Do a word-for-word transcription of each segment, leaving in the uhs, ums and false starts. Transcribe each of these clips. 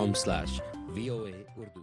Com slash VOA Urdu.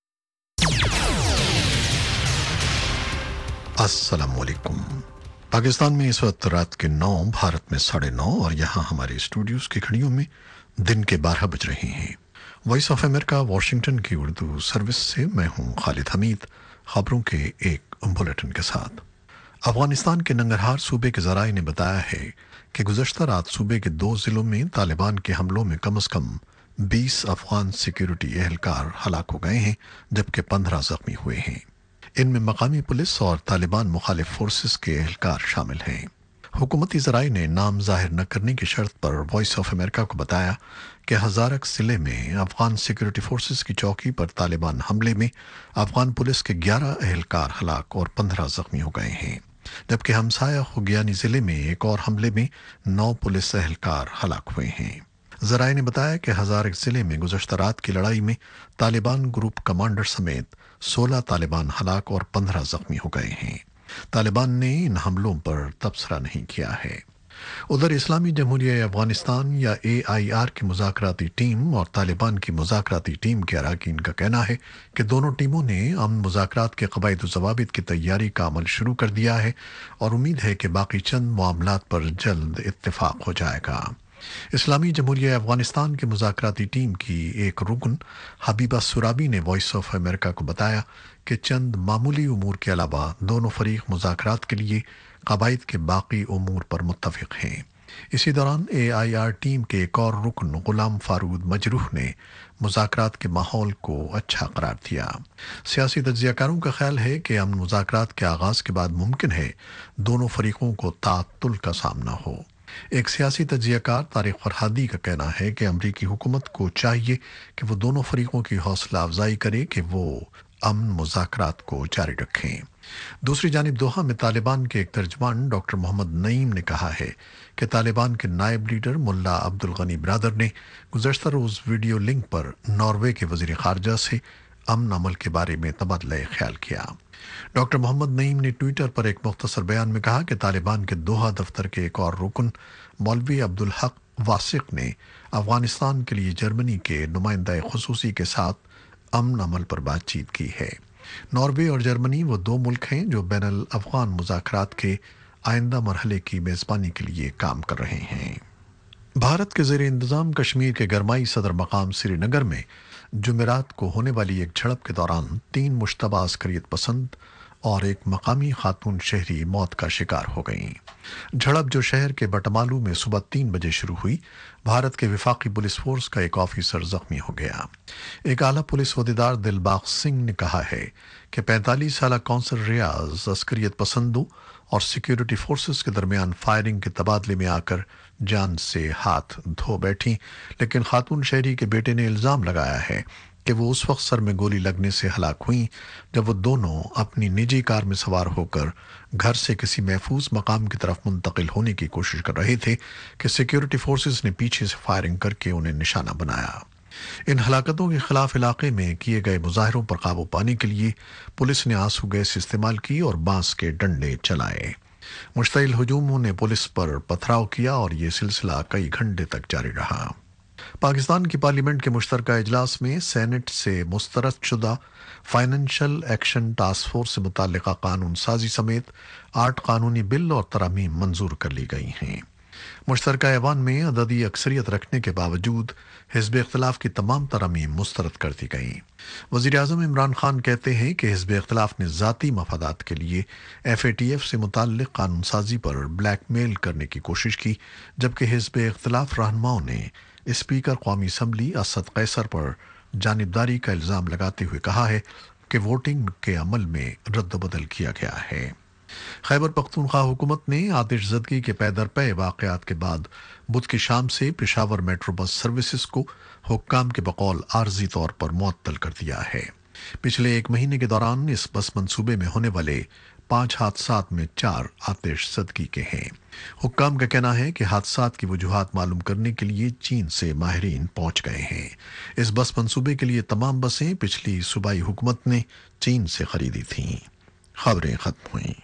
अस्सलामुअलैकुम। पाकिस्तान में इस वक्त रात के नौ, भारत में साढ़े नौ और यहाँ हमारे स्टूडियोज़ की घड़ियों में दिन के बारह बज रहे हैं। वॉइस ऑफ अमेरिका वाशिंगटन की उर्दू सर्विस से मैं हूँ खालिद हमीद, खबरों के एक बुलेटिन के साथ। अफगानिस्तान के नंगरहार सूबे के ज़राए ने बताया है कि गुज़श्ता रात सूबे के दो ज़िलों में तालिबान के हमलों में कम अज़ कम बीस अफगान सिक्योरिटी एहलकार हलाक हो गए हैं, जबकि पंद्रह ज़ख्मी हुए हैं। इनमें मकामी पुलिस और तालिबान मुखालिफ फोर्सेस के एहलकार शामिल हैं। हुकूमती ज़राए ने नाम जाहिर न करने की शर्त पर वॉइस ऑफ अमेरिका को बताया कि हज़ारक ज़िले में अफगान सिक्योरिटी फोर्सेस की चौकी पर तालिबान हमले में अफगान पुलिस के ग्यारह एहलकार हलाक और पंद्रह ज़ख्मी हो गए हैं, जबकि हमसाया खुगियानी ज़िले में एक और हमले में नौ पुलिस एहलकार हलाक हुए हैं। ज़राए ने बताया कि हज़ारक ज़िले में गुज़श्ता रात की लड़ाई में तालिबान ग्रुप कमांडर समेत सोलह तालिबान हलाक और पंद्रह ज़ख्मी हो गए हैं। तालिबान ने इन हमलों पर तबसरा नहीं किया है। उधर इस्लामी जमहूरिया अफगानिस्तान या ए आई आर की मुज़ाकराती टीम और तालिबान की मुज़ाकराती टीम के अरकान का कहना है कि दोनों टीमों ने अमन मुज़ाकरात के क़वाइद ज़वाबित की तैयारी का अमल शुरू कर दिया है और उम्मीद है कि बाकी चंद मामलात पर जल्द इत्तेफाक हो जाएगा। इस्लामी जमहूरिया अफगानिस्तान की मुज़ाकराती टीम की एक रुकन हबीबा सुराबी ने वॉइस ऑफ अमेरिका को बताया कि चंद मामूली उमूर के अलावा दोनों फरीक मुज़ाकरात के लिए क़वाइद के बाकी उमूर पर मुत्तफ़िक़ हैं। इसी दौरान ए आई आर टीम के एक और रुकन गुलाम फारूद मजरूह ने मुज़ाकरात के माहौल को अच्छा करार दिया। सियासी तज्ज़ियाकारों का ख्याल है कि अमन मुज़ाकरात के आगाज़ के बाद मुमकिन है दोनों फरीकों को ताअत्तुल का सामना हो। एक सियासी तज्ज़ियाकार तारिक फरहादी का कहना है कि अमरीकी हुकूमत को चाहिए कि वो दोनों फरीकों की हौसला अफजाई करे कि वो अमन मुज़ाकरात को जारी रखें। दूसरी जानिब दोहा में तालिबान के एक तर्जमान डॉक्टर मोहम्मद नईम ने कहा है कि तालिबान के नायब लीडर मुल्ला अब्दुल गनी ब्रादर ने गुज़श्ता रोज़ वीडियो लिंक पर नॉर्वे के वज़ीर ख़ारजा से अमन अमल के बारे में तबादला ख्याल किया। डॉक्टर मोहम्मद नईम ने ट्विटर पर एक मुख्तसर बयान में कहा कि तालिबान के दोहा दफ्तर के एक और रुकन मौलवी अब्दुल हक वासिक ने अफगानिस्तान के लिए जर्मनी के नुमाइंदा खुसूसी के साथ अमन अमल पर बातचीत की है। नॉर्वे और जर्मनी वो दो मुल्क हैं जो बैनुल अफ़गान मुज़ाकरात के आइंदा मरहले की मेज़बानी के लिए काम कर रहे हैं। भारत के ज़ेर इंतज़ाम कश्मीर के गरमाई सदर मकाम श्रीनगर में जुमेरात को होने वाली एक झड़प के दौरान तीन मुश्तबा अस्करियत पसंद और एक मकामी खातून शहरी मौत का शिकार हो गईं। झड़प जो शहर के बटमालू में सुबह तीन बजे शुरू हुई, भारत के विफाकी पुलिस फोर्स का एक ऑफिसर जख्मी हो गया। एक आला पुलिस ओहदेदार दिलबाग सिंह ने कहा है कि पैंतालीस साल कौंसल रियाज अस्करियत पसंदों और सिक्योरिटी फोर्सेस के दरमियान फायरिंग के तबादले में आकर जान से हाथ धो बैठी, लेकिन खातून शहरी के बेटे ने इल्ज़ाम लगाया है कि वो उस वक्त सर में गोली लगने से हलाक हुई जब वो दोनों अपनी निजी कार में सवार होकर घर से किसी महफूज मकाम की तरफ मुंतकिल होने की कोशिश कर रहे थे कि सिक्योरिटी फोर्सेस ने पीछे से फायरिंग करके उन्हें निशाना बनाया। इन हलाकतों के खिलाफ इलाके में किए गए मुजाहिरों पर काबू पाने के लिए पुलिस ने आंसू गैस इस्तेमाल की और बांस के डंडे चलाए। मुश्तइल हुजूमों ने पुलिस पर पथराव किया और ये सिलसिला कई घंटे तक जारी रहा। पाकिस्तान की पार्लियामेंट के मुश्तरका इजलास में सेनेट से मुस्तरद शुदा फाइनेंशियल एक्शन टास्क फोर्स से मुताल्लिका कानून साजी समेत आठ कानूनी बिल और तरामीम मंजूर कर ली गई हैं। मुश्तरका ऐवान में अददी अक्सरियत रखने के बावजूद हिज़्ब इख्तिलाफ की तमाम तरामीम मुस्तरद कर दी गईं। वज़ीर आज़म इमरान खान कहते हैं कि हिज़्ब इख्तिलाफ ने ज़ाती मफादात के लिए एफ ए टी एफ से मुताल्लिक कानून साजी पर ब्लैकमेल करने की कोशिश की, जबकि हिज़्ब इख्तिलाफ रहनुमाओं ने स्पीकर कौमी असम्बली असद कैसर पर जानिबदारी का इल्ज़ाम लगाते हुए कहा है कि वोटिंग के अमल में रद्द-बदल किया गया है। खैबर पख्तूनख्वा हुकूमत ने आतिश ज़दगी के पैदर पे वाक़यात के बाद बुध की शाम से पेशावर मेट्रो बस सर्विसेज को हुक्काम के बकौल आर्जी तौर पर मुअत्तल कर दिया है। पिछले एक महीने के दौरान इस बस मंसूबे में होने वाले पांच हादसात में चार आतिश ज़दगी के हैं। हुक्काम का कहना है कि हादसात की वजूहात मालूम करने के लिए चीन से माहिरीन पहुंच गए हैं। इस बस मंसूबे के लिए तमाम बसें पिछली सूबाई हुकूमत ने चीन से खरीदी थीं। खबरें खत्म हुई।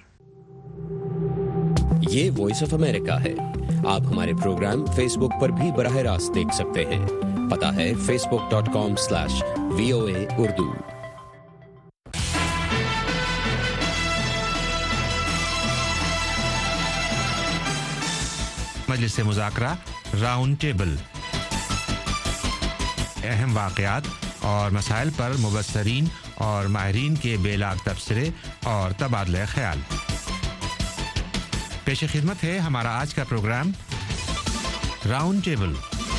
ये वॉइस ऑफ अमेरिका है। आप हमारे प्रोग्राम फेसबुक पर भी बराह रास्त देख सकते हैं। पता है facebook dot com slash V O A Urdu। मजलिस मुज़ाकरा राउंड टेबल, अहम वाक़यात और मसाइल पर मुबस्सरीन और माहिरीन के बेलाग तबसरे और तबादला ख्याल। पेश खिदमत है हमारा आज का program round table.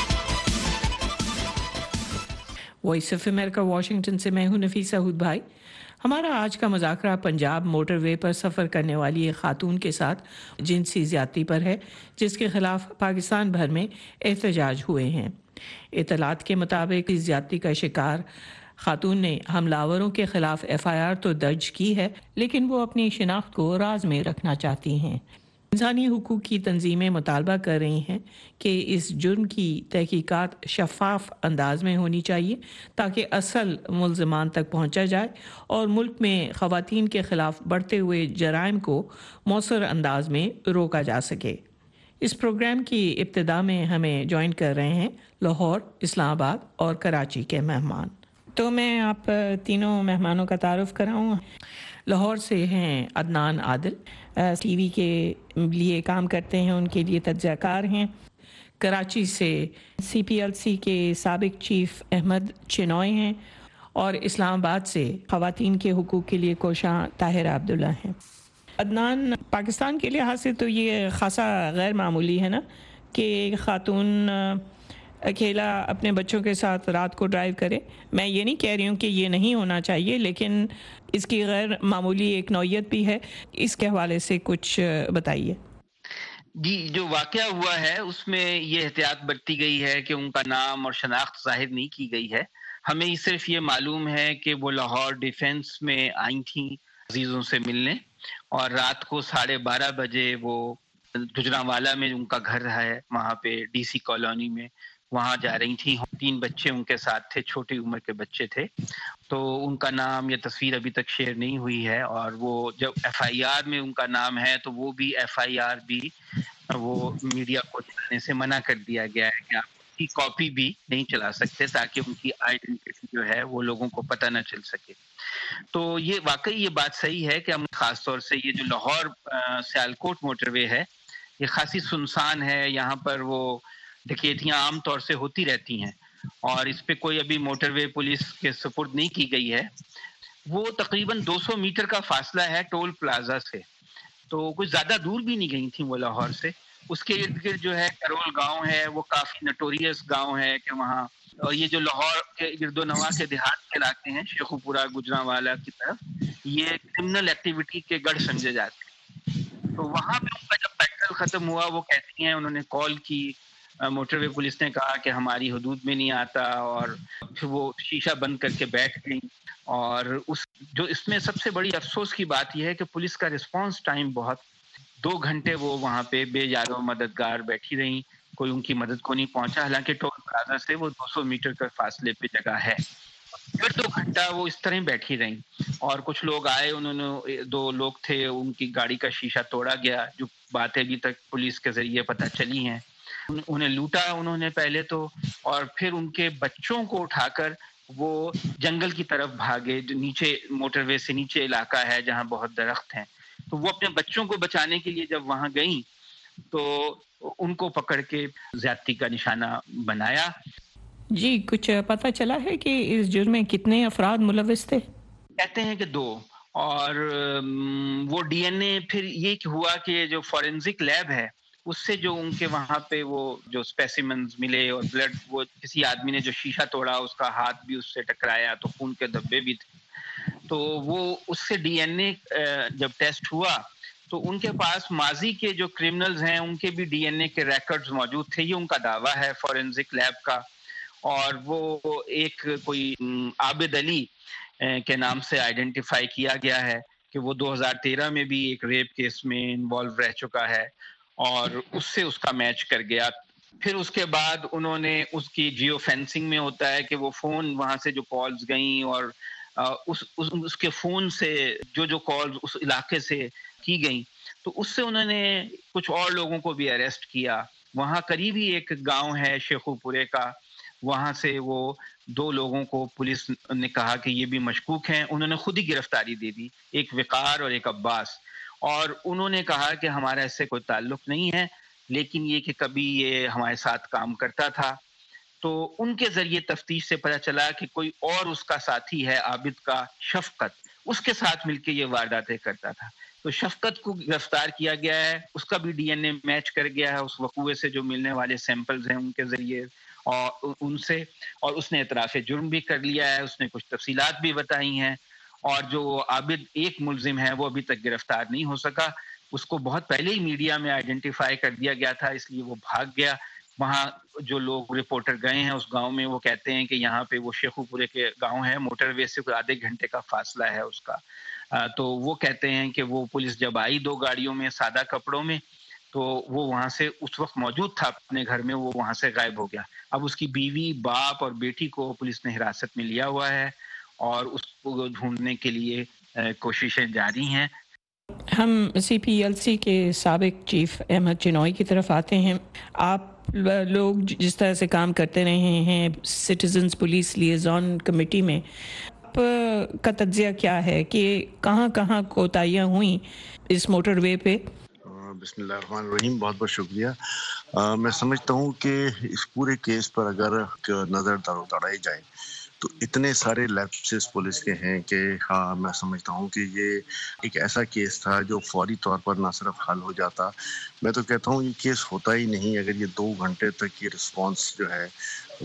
Voice of America Washington से मैं हूं नफीसा हुद भाई। हमारा आज का मुज़ाकरा पंजाब मोटरवे पर सफ़र करने वाली एक खातून के साथ जिनसी ज़्यादती पर है, जिसके ख़िलाफ़ पाकिस्तान भर में एहतजाज हुए हैं। इतलात के मुताबिक इस ज़्यादती का शिकार खातून ने हमलावरों के ख़िलाफ़ एफ़ आई आर तो दर्ज की है, लेकिन वो अपनी शिनाख्त को राज में रखना चाहती हैं। इंसानी हुकूक की तंजीमें मुतालबा कर रही हैं कि इस जुर्म की तहकीकात शफाफ अंदाज में होनी चाहिए ताकि असल मुल्ज़मान तक पहुँचा जाए और मुल्क में ख़वातीन के ख़िलाफ़ बढ़ते हुए जराइम को मौसर अंदाज में रोका जा सके। इस प्रोग्राम की इब्तिदा में हमें ज्वाइन कर रहे हैं लाहौर, इस्लामाबाद और कराची के मेहमान। तो मैं आप तीनों मेहमानों का तारुफ़ कराऊँ। लाहौर से हैं अदनान आदिल, टीवी के लिए काम करते हैं, उनके लिए तज्ज़ियाकार हैं। कराची से सी पी एल सी के साबिक चीफ अहमद चिनॉय हैं और इस्लामाबाद से ख़वातीन के हुकूक़ के लिए कोशां ताहिरा अब्दुल्ला हैं। अदनान, पाकिस्तान के लिहाज से तो ये ख़ासा गैर मामूली है ना कि ख़ातून अकेला अपने बच्चों के साथ रात को ड्राइव करे। मैं ये नहीं कह रही हूँ कि ये नहीं होना चाहिए, लेकिन इसकी गैर मामूली एक नौयत भी है। इसके हवाले से कुछ बताइए। जी, जो वाक़या हुआ है उसमें ये एहतियात बरती गई है कि उनका नाम और शनाख्त ज़ाहिर नहीं की गई है। हमें सिर्फ ये मालूम है कि वो लाहौर डिफेंस में आई थी अजीज़ों से मिलने, और रात को साढ़े बारह बजे वो गुजरांवाला में उनका घर है, वहाँ पे डी सी कॉलोनी में, वहाँ जा रही थी। तीन बच्चे उनके साथ थे, छोटी उम्र के बच्चे थे। तो उनका नाम या तस्वीर अभी तक शेयर नहीं हुई है, और वो जब एफ आई आर में उनका नाम है तो वो भी एफ आई आर भी वो मीडिया को चलाने से मना कर दिया गया है कि आप उसकी कॉपी भी नहीं चला सकते ताकि उनकी आइडेंटिटी जो है वो लोगों को पता न चल सके। तो ये वाकई ये बात सही है कि हम खास तौर से ये जो लाहौर सियालकोट मोटरवे है ये खासी सुनसान है। यहाँ पर वो डकैतियाँ आम तौर से होती रहती हैं और इस पे कोई अभी मोटरवे पुलिस के सुपुर्द नहीं की गई है। वो तकरीबन दो सौ मीटर का फासला है टोल प्लाजा से, तो कुछ ज़्यादा दूर भी नहीं गई थी वो लाहौर से। उसके इर्द गिर्द जो है करोल गांव है, वो काफ़ी नटोरियस गांव है कि वहाँ, और ये जो लाहौर के गिरदोनवा के देहात के इलाके हैं, शेखुपुरा गुजरांवाला की तरफ, ये क्रिमिनल एक्टिविटी के गढ़ समझे जाते हैं। तो वहाँ पे उनका जब पेट्रोल ख़त्म हुआ, वो कहती हैं उन्होंने कॉल की, मोटरवे पुलिस ने कहा कि हमारी हदूद में नहीं आता, और फिर वो शीशा बंद करके बैठ गई। और उस जो इसमें सबसे बड़ी अफसोस की बात यह है कि पुलिस का रिस्पांस टाइम बहुत, दो घंटे वो वहाँ पे बेजारो मददगार बैठी रहीं, कोई उनकी मदद को नहीं पहुंचा, हालांकि टोल प्लाजा से वो दो सौ मीटर के फासले पे जगह है। फिर दो घंटा वो इस तरह बैठी रहीं, और कुछ लोग आए, उन्होंने, दो लोग थे, उनकी गाड़ी का शीशा तोड़ा गया, जो बातें अभी तक पुलिस के जरिए पता चली हैं। उन्हें लूटा उन्होंने पहले तो, और फिर उनके बच्चों को उठाकर वो जंगल की तरफ भागे, जो नीचे मोटरवे से नीचे इलाका है जहाँ बहुत दरख्त हैं। तो वो अपने बच्चों को बचाने के लिए जब वहाँ गईं तो उनको पकड़ के ज्यादती का निशाना बनाया। जी, कुछ पता चला है कि इस जुर्म में कितने अफराद मुलविस थे? कहते हैं कि दो, और वो डी एन ए फिर ये हुआ कि जो फॉरेंसिक लैब है उससे जो उनके वहाँ पे वो जो स्पेसिमेंस मिले और ब्लड, वो किसी आदमी ने जो शीशा तोड़ा उसका हाथ भी उससे टकराया तो खून के धब्बे भी थे, तो वो उससे डी एन ए जब टेस्ट हुआ तो उनके पास माजी के जो क्रिमिनल्स हैं उनके भी डी एन ए के रिकॉर्ड्स मौजूद थे। ये उनका दावा है फॉरेंसिक लैब का। और वो एक कोई आबिद अली के नाम से आइडेंटिफाई किया गया है कि वो दो हज़ार तेरह में भी एक रेप केस में इन्वॉल्व रह चुका है, और उससे उसका मैच कर गया। फिर उसके बाद उन्होंने उसकी जियो फेंसिंग में होता है कि वो फ़ोन वहाँ से जो कॉल्स गई और उस, उस उसके फ़ोन से जो जो कॉल्स उस इलाके से की गई, तो उससे उन्होंने कुछ और लोगों को भी अरेस्ट किया। वहाँ करीब ही एक गांव है शेखुपुरे का, وہاں سے وہ دو لوگوں کو پولیس نے کہا کہ یہ بھی مشکوک ہیں، انہوں نے خود ہی گرفتاری دے دی، ایک وقار اور ایک عباس، اور انہوں نے کہا کہ ہمارا اس سے کوئی تعلق نہیں ہے، لیکن یہ کہ کبھی یہ ہمارے ساتھ کام کرتا تھا۔ تو ان کے ذریعے تفتیش سے پتہ چلا کہ کوئی اور اس کا ساتھی ہے عابد کا، شفقت، اس کے ساتھ مل کے یہ وارداتیں کرتا تھا۔ تو شفقت کو گرفتار کیا گیا ہے، اس کا بھی ڈی این اے میچ کر گیا ہے اس وقوعے سے جو ملنے والے سیمپلز ہیں ان کے ذریعے اور ان سے، اور اس نے اعتراف جرم بھی کر لیا ہے، اس نے کچھ تفصیلات بھی بتائی ہیں، اور جو عابد ایک ملزم ہے وہ ابھی تک گرفتار نہیں ہو سکا، اس کو بہت پہلے ہی میڈیا میں آئیڈینٹیفائی کر دیا گیا تھا، اس لیے وہ بھاگ گیا۔ وہاں جو لوگ رپورٹر گئے ہیں اس گاؤں میں، وہ کہتے ہیں کہ یہاں پہ وہ شیخو پورے کے گاؤں ہے، موٹر وے سے کوئی آدھے گھنٹے کا فاصلہ ہے اس کا، تو وہ کہتے ہیں کہ وہ پولیس جب آئی دو گاڑیوں میں سادہ کپڑوں میں، تو وہ وہاں سے اس وقت موجود تھا اپنے گھر میں، وہ وہاں سے غائب ہو گیا۔ اب اس کی بیوی، باپ اور بیٹی کو پولیس نے حراست میں لیا ہوا ہے اور اس کو ڈھونڈنے کے لیے کوششیں جاری ہیں۔ ہم سی پی ایل سی کے سابق چیف احمد چنوئی کی طرف آتے ہیں۔ آپ لوگ جس طرح سے کام کرتے رہے ہیں سٹیزنز پولیس لیزون کمیٹی میں، آپ کا تجزیہ کیا ہے کہ کہاں کہاں کوتاہیاں ہوئیں اس موٹر وے پہ؟ بسم اللہ الرحمن الرحیم، بہت بہت شکریہ۔ آ, میں سمجھتا ہوں کہ اس پورے کیس پر اگر نظر دوڑائی جائے تو اتنے سارے لیپسز پولیس کے ہیں کہ ہاں میں سمجھتا ہوں کہ یہ ایک ایسا کیس تھا جو فوری طور پر نہ صرف حل ہو جاتا، میں تو کہتا ہوں یہ کیس ہوتا ہی نہیں اگر یہ دو گھنٹے تک یہ رسپانس جو ہے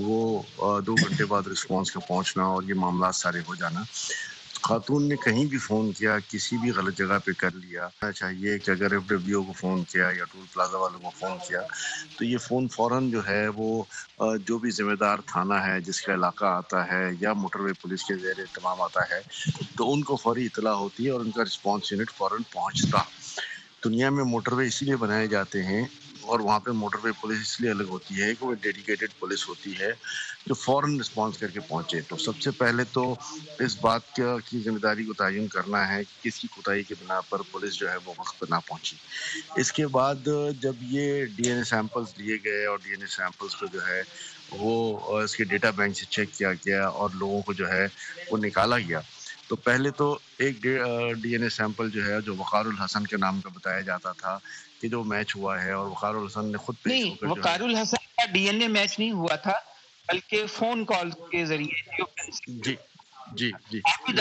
وہ دو گھنٹے بعد رسپانس کا پہنچنا اور یہ معاملات سارے ہو جانا۔ خاتون نے کہیں بھی فون کیا، کسی بھی غلط جگہ پہ کر لیا، چاہیے کہ اگر ایف ڈبلیو کو فون کیا یا ٹول پلازا والوں کو فون کیا تو یہ فون فوراً جو ہے وہ جو بھی ذمہ دار تھانہ ہے جس کا علاقہ آتا ہے یا موٹر وے پولیس کے زیر اہتمام آتا ہے تو ان کو فوری اطلاع ہوتی ہے اور ان کا رسپانس یونٹ فوراً پہنچتا۔ دنیا میں موٹر وے اس لیے بنائے جاتے ہیں اور وہاں پہ موٹر وے پولیس اس لیے الگ ہوتی ہے کہ وہ ڈیڈیکیٹڈ پولیس ہوتی ہے جو فوراً رسپانس کر کے پہنچے۔ تو سب سے پہلے تو اس بات کی ذمہ داری کو تعین کرنا ہے کہ کس کی کوتاہی کی بنا پر پولیس جو ہے وہ وقت پر نہ پہنچی۔ اس کے بعد جب یہ ڈی این اے سیمپلز لیے گئے اور ڈی این اے سیمپلز کو جو ہے وہ اس کے ڈیٹا بینک سے چیک کیا گیا اور لوگوں کو جو ہے وہ نکالا گیا، تو پہلے تو ایک ڈی این اے سیمپل جو ہے جو وقار الحسن کے نام کا بتایا جاتا تھا کہ جو میچ ہوا ہے، اور وقار الحسن نے خود پیش نہیں، ہو کر وقار الحسن کا ڈی این اے میچ نہیں ہوا تھا بلکہ فون کال کے ذریعے جی جی جی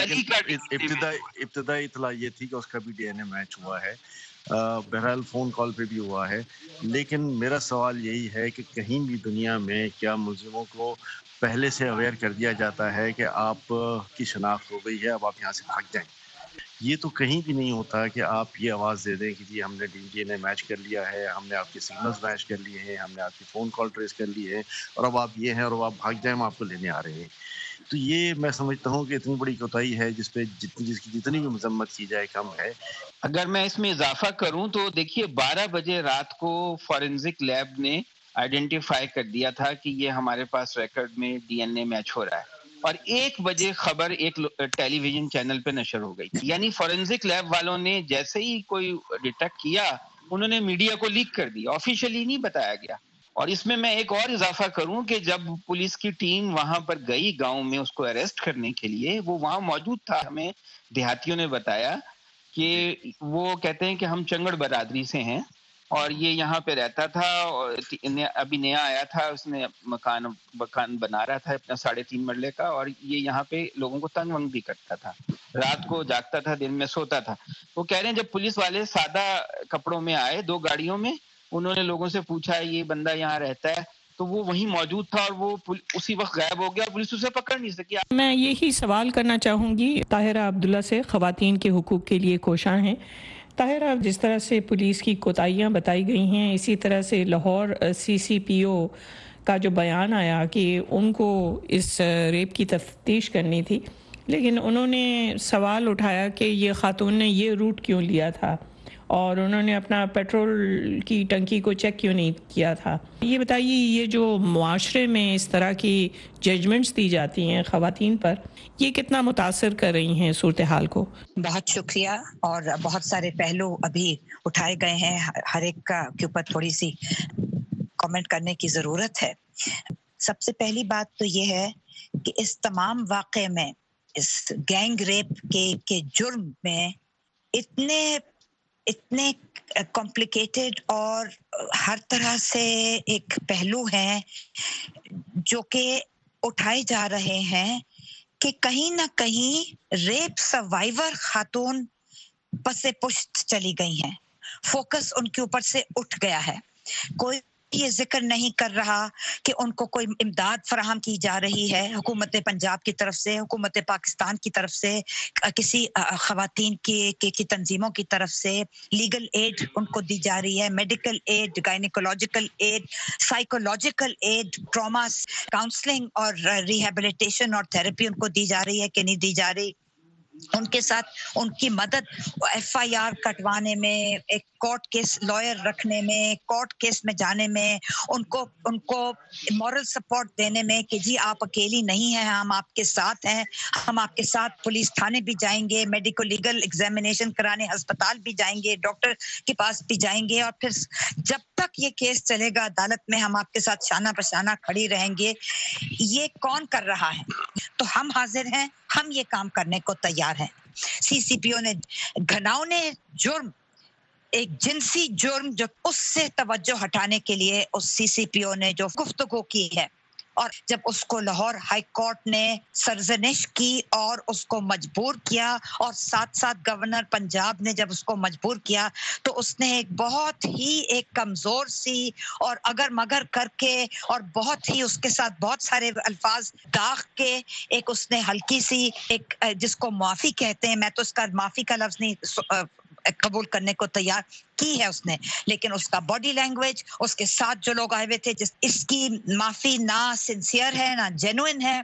ابتدائی ابتدائی اطلاع یہ تھی کہ اس کا بھی ڈی این اے میچ ہوا ہے، بہرحال فون کال پہ بھی ہوا ہے۔ لیکن میرا سوال یہی ہے کہ کہیں بھی دنیا میں کیا ملزموں کو پہلے سے اویئر کر دیا جاتا ہے کہ آپ کی شناخت ہو گئی ہے، اب آپ یہاں سے بھاگ جائیں؟ یہ تو کہیں بھی نہیں ہوتا کہ آپ یہ آواز دے دیں کہ جی ہم نے ڈی این اے میچ کر لیا ہے، ہم نے آپ کے سگنلز میچ کر لیے ہیں، ہم نے آپ کی فون کال ٹریس کر لی ہے اور اب آپ یہ ہیں اور اب آپ بھاگ جائیں، ہم آپ کو لینے آ رہے ہیں۔ تو یہ میں سمجھتا ہوں کہ اتنی بڑی کوتاہی ہے جس پہ جتنی جس کی جتنی بھی مذمت کی جائے کم ہے۔ اگر میں اس میں اضافہ کروں تو دیکھیے بارہ بجے رات کو فورینزک لیب نے آئیڈینٹیفائی کر دیا تھا کہ یہ ہمارے پاس ریکارڈ میں ڈی این اے میچ ہو رہا ہے، اور ایک بجے خبر ایک ٹیلی ویژن چینل پہ نشر ہو گئی، یعنی فورینزک لیب والوں نے جیسے ہی کوئی ڈیٹیکٹ کیا انہوں نے میڈیا کو لیک کر دیا، آفیشیلی نہیں بتایا گیا۔ اور اس میں میں ایک اور اضافہ کروں کہ جب پولیس کی ٹیم وہاں پر گئی گاؤں میں اس کو اریسٹ کرنے کے لیے، وہ وہاں موجود تھا، ہمیں دیہاتیوں نے بتایا کہ وہ کہتے ہیں کہ ہم چنگڑ برادری سے ہیں اور یہ یہاں پہ رہتا تھا، اور ابھی نیا آیا تھا، اس نے مکان مکان بنا رہا تھا اپنا ساڑھے تین مرلے کا، اور یہ یہاں پہ لوگوں کو تنگ ونگ بھی کرتا تھا، رات کو جاگتا تھا، دن میں سوتا تھا۔ وہ کہہ رہے ہیں جب پولیس والے سادہ کپڑوں میں آئے دو گاڑیوں میں، انہوں نے لوگوں سے پوچھا یہ بندہ یہاں رہتا ہے، تو وہ وہیں موجود تھا اور وہ اسی وقت غائب ہو گیا، پولیس اسے پکڑ نہیں سکی۔ میں یہی سوال کرنا چاہوں گی طاہرہ عبداللہ سے، خواتین کے حقوق کے لیے کوشاں ہیں۔ طاہرہ، جس طرح سے پولیس کی کوتاہیاں بتائی گئی ہیں، اسی طرح سے لاہور سی سی پی او کا جو بیان آیا کہ ان کو اس ریپ کی تفتیش کرنی تھی، لیکن انہوں نے سوال اٹھایا کہ یہ خاتون نے یہ روٹ کیوں لیا تھا اور انہوں نے اپنا پیٹرول کی ٹنکی کو چیک کیوں نہیں کیا تھا۔ یہ بتائیے، یہ جو معاشرے میں اس طرح کی ججمنٹس دی جاتی ہیں خواتین پر، یہ کتنا متاثر کر رہی ہیں صورتحال کو؟ بہت شکریہ، اور بہت سارے پہلو ابھی اٹھائے گئے ہیں، ہر ایک کا کے اوپر تھوڑی سی کامنٹ کرنے کی ضرورت ہے۔ سب سے پہلی بات تو یہ ہے کہ اس تمام واقعے میں، اس گینگ ریپ کے کے جرم میں اتنے اتنے کمپلیکیٹڈ اور ہر طرح سے ایک پہلو ہیں جو کہ اٹھائے جا رہے ہیں کہ کہیں نہ کہیں ریپ سروائیور خاتون پس پشت چلی گئی ہیں، فوکس ان کے اوپر سے اٹھ گیا ہے. کوئی یہ ذکر نہیں کر رہا کہ ان کو کوئی امداد فراہم کی جا رہی ہے حکومت پنجاب کی طرف سے، حکومت پاکستان کی طرف سے، کسی خواتین کی کی تنظیموں کی طرف سے لیگل ایڈ ان کو دی جا رہی ہے، medical aid, gynaecological aid, psychological aid, trauma counselling اور ریہیبلیٹیشن اور تھراپی ان کو دی جا رہی ہے کہ نہیں دی جا رہی. ان کے ساتھ ان کی مدد ایف آئی آر کٹوانے میں، ایک کورٹ کیس لائر رکھنے میں، کورٹ کیس میں جانے میں، ان کو ان کو مورل سپورٹ دینے میں کہ جی آپ اکیلی نہیں ہیں، ہم آپ کے ساتھ ہیں، ہم آپ کے ساتھ پولیس تھانے بھی جائیں گے، میڈیکو لیگل ایگزامینیشن کرانے ہسپتال بھی جائیں گے، ڈاکٹر کے پاس بھی جائیں گے، اور پھر جب تک یہ کیس چلے گا عدالت میں ہم آپ کے ساتھ شانہ بشانہ کھڑی رہیں گے. یہ کون کر رہا ہے؟ تو ہم حاضر ہیں، ہم یہ کام کرنے کو تیار ہیں. سی سی پی او نے گھناؤنے جرم، ایک جنسی جرم، جو اس سے توجہ ہٹانے کے لیے اس سی سی پی او نے جو گفتگو کی ہے، اور جب اس کو لاہور ہائی کورٹ نے سرزنش کی اور اس کو مجبور کیا، اور ساتھ ساتھ گورنر پنجاب نے جب اس کو مجبور کیا، تو اس نے ایک بہت ہی ایک کمزور سی اور اگر مگر کر کے اور بہت ہی اس کے ساتھ بہت سارے الفاظ داغ کے ایک اس نے ہلکی سی ایک جس کو معافی کہتے ہیں، میں تو اس کا معافی کا لفظ نہیں قبول کرنے کو تیار کی ہے اس نے، لیکن اس کا باڈی لینگویج، اس کے ساتھ جو لوگ آئے ہوئے تھے، جس اس کی معافی نہ سنسیئر ہے، نہ جینوئن ہے،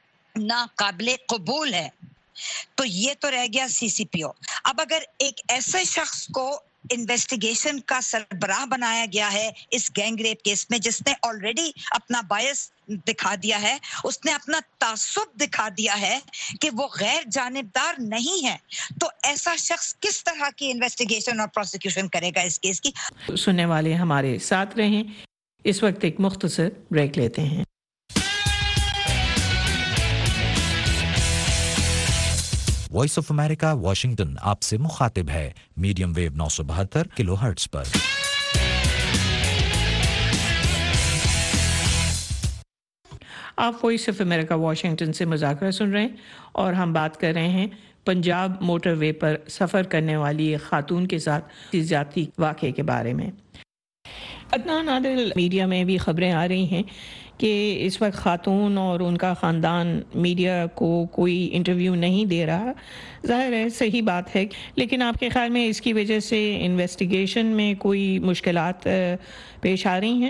نہ قابل قبول ہے. تو یہ تو رہ گیا سی سی پی او. اب اگر ایک ایسے شخص کو انویسٹیگیشن کا سربراہ بنایا گیا ہے اس گینگ ریپ کیس میں، جس نے آلریڈی اپنا بائس دکھا دیا ہے، اس نے اپنا تعصب دکھا دیا ہے کہ وہ غیر جانبدار نہیں ہے، تو ایسا شخص کس طرح کی انویسٹیگیشن اور پروسیکیوشن کرے گا اس کیس کی؟ سننے والے ہمارے ساتھ رہیں، اس وقت ایک مختصر بریک لیتے ہیں. وائس آف امریکہ واشنگٹن آپ سے مخاطب ہے میڈیم ویو نو سو بہتر کلو ہرٹز پر. آپ وائس آف امریکہ واشنگٹن سے مذاکرہ سن رہے ہیں اور ہم بات کر رہے ہیں پنجاب موٹر وے پر سفر کرنے والی ایک خاتون کے ساتھ زیادتی واقعے کے بارے میں. عدنان عادل، میڈیا میں بھی خبریں آ رہی ہیں کہ اس وقت خاتون اور ان کا خاندان میڈیا کو کوئی انٹرویو نہیں دے رہا. ظاہر ہے صحیح بات ہے، لیکن آپ کے خیال میں اس کی وجہ سے انویسٹیگیشن میں کوئی مشکلات پیش آ رہی ہیں؟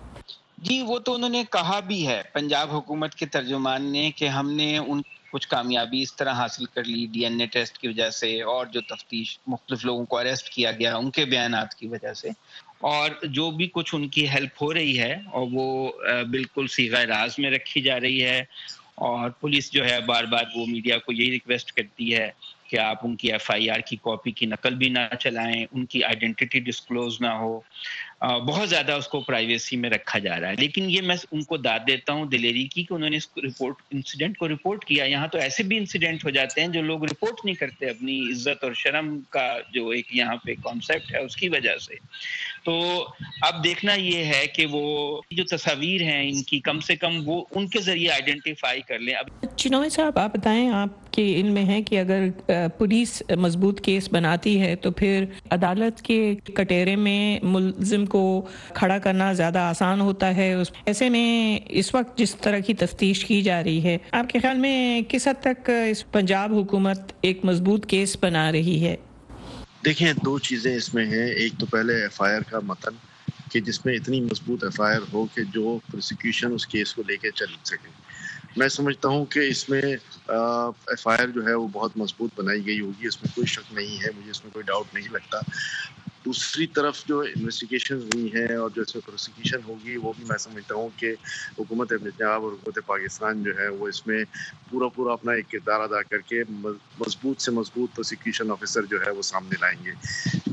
جی، وہ تو انہوں نے کہا بھی ہے پنجاب حکومت کے ترجمان نے کہ ہم نے ان کچھ کامیابی اس طرح حاصل کر لی ڈی این اے ٹیسٹ کی وجہ سے، اور جو تفتیش مختلف لوگوں کو اریسٹ کیا گیا ان کے بیانات کی وجہ سے، اور جو بھی کچھ ان کی ہیلپ ہو رہی ہے اور وہ بالکل صیغہ راز میں رکھی جا رہی ہے. اور پولیس جو ہے بار بار وہ میڈیا کو یہی ریکویسٹ کرتی ہے کہ آپ ان کی ایف آئی آر کی کاپی کی نقل بھی نہ چلائیں، ان کی آئیڈینٹی ڈسکلوز نہ ہو. بہت زیادہ اس کو پرائیویسی میں رکھا جا رہا ہے. لیکن یہ میں ان کو داد دیتا ہوں دلیری کی کہ انہوں نے اس رپورٹ انسیڈنٹ کو رپورٹ کیا. یہاں تو ایسے بھی انسیڈنٹ ہو جاتے ہیں جو لوگ رپورٹ نہیں کرتے اپنی عزت اور شرم کا جو ایک یہاں پہ کانسیپٹ ہے اس کی وجہ سے. تو اب دیکھنا یہ ہے کہ وہ جو تصاویر ہیں ان کی کم سے کم وہ ان کے ذریعے آئیڈینٹیفائی کر لیں. اب چنوئی صاحب آپ بتائیں، آپ کے علم میں ہے کہ اگر پولیس مضبوط کیس بناتی ہے تو پھر عدالت کے کٹہرے میں ملزم کو کھڑا کرنا زیادہ آسان ہوتا ہے. ایسے میں اس وقت جس طرح کی تفتیش کی جا رہی ہے، آپ کے خیال میں کس حد تک اس پنجاب حکومت ایک مضبوط کیس بنا رہی ہے؟ دیکھیں، دو چیزیں اس میں ہیں. ایک تو پہلے ایف آئی آر کا متن، کہ جس میں اتنی مضبوط ایف آئی آر ہو کہ جو پروسیکیوشن اس کیس کو لے کے چل سکے. میں سمجھتا ہوں کہ اس میں ایف آئی آر جو ہے وہ بہت مضبوط بنائی گئی ہوگی، اس میں کوئی شک نہیں ہے، مجھے اس میں کوئی ڈاؤٹ نہیں لگتا. دوسری طرف جو انویسٹیگیشن ہوئی ہیں اور جو اس میں پروسیکیوشن ہوگی، وہ بھی میں سمجھتا ہوں کہ حکومت پنجاب اور حکومت پاکستان جو ہے وہ اس میں پورا پورا اپنا ایک کردار ادا کر کے مضبوط سے مضبوط پروسیکیوشن آفیسر جو ہے وہ سامنے لائیں گے.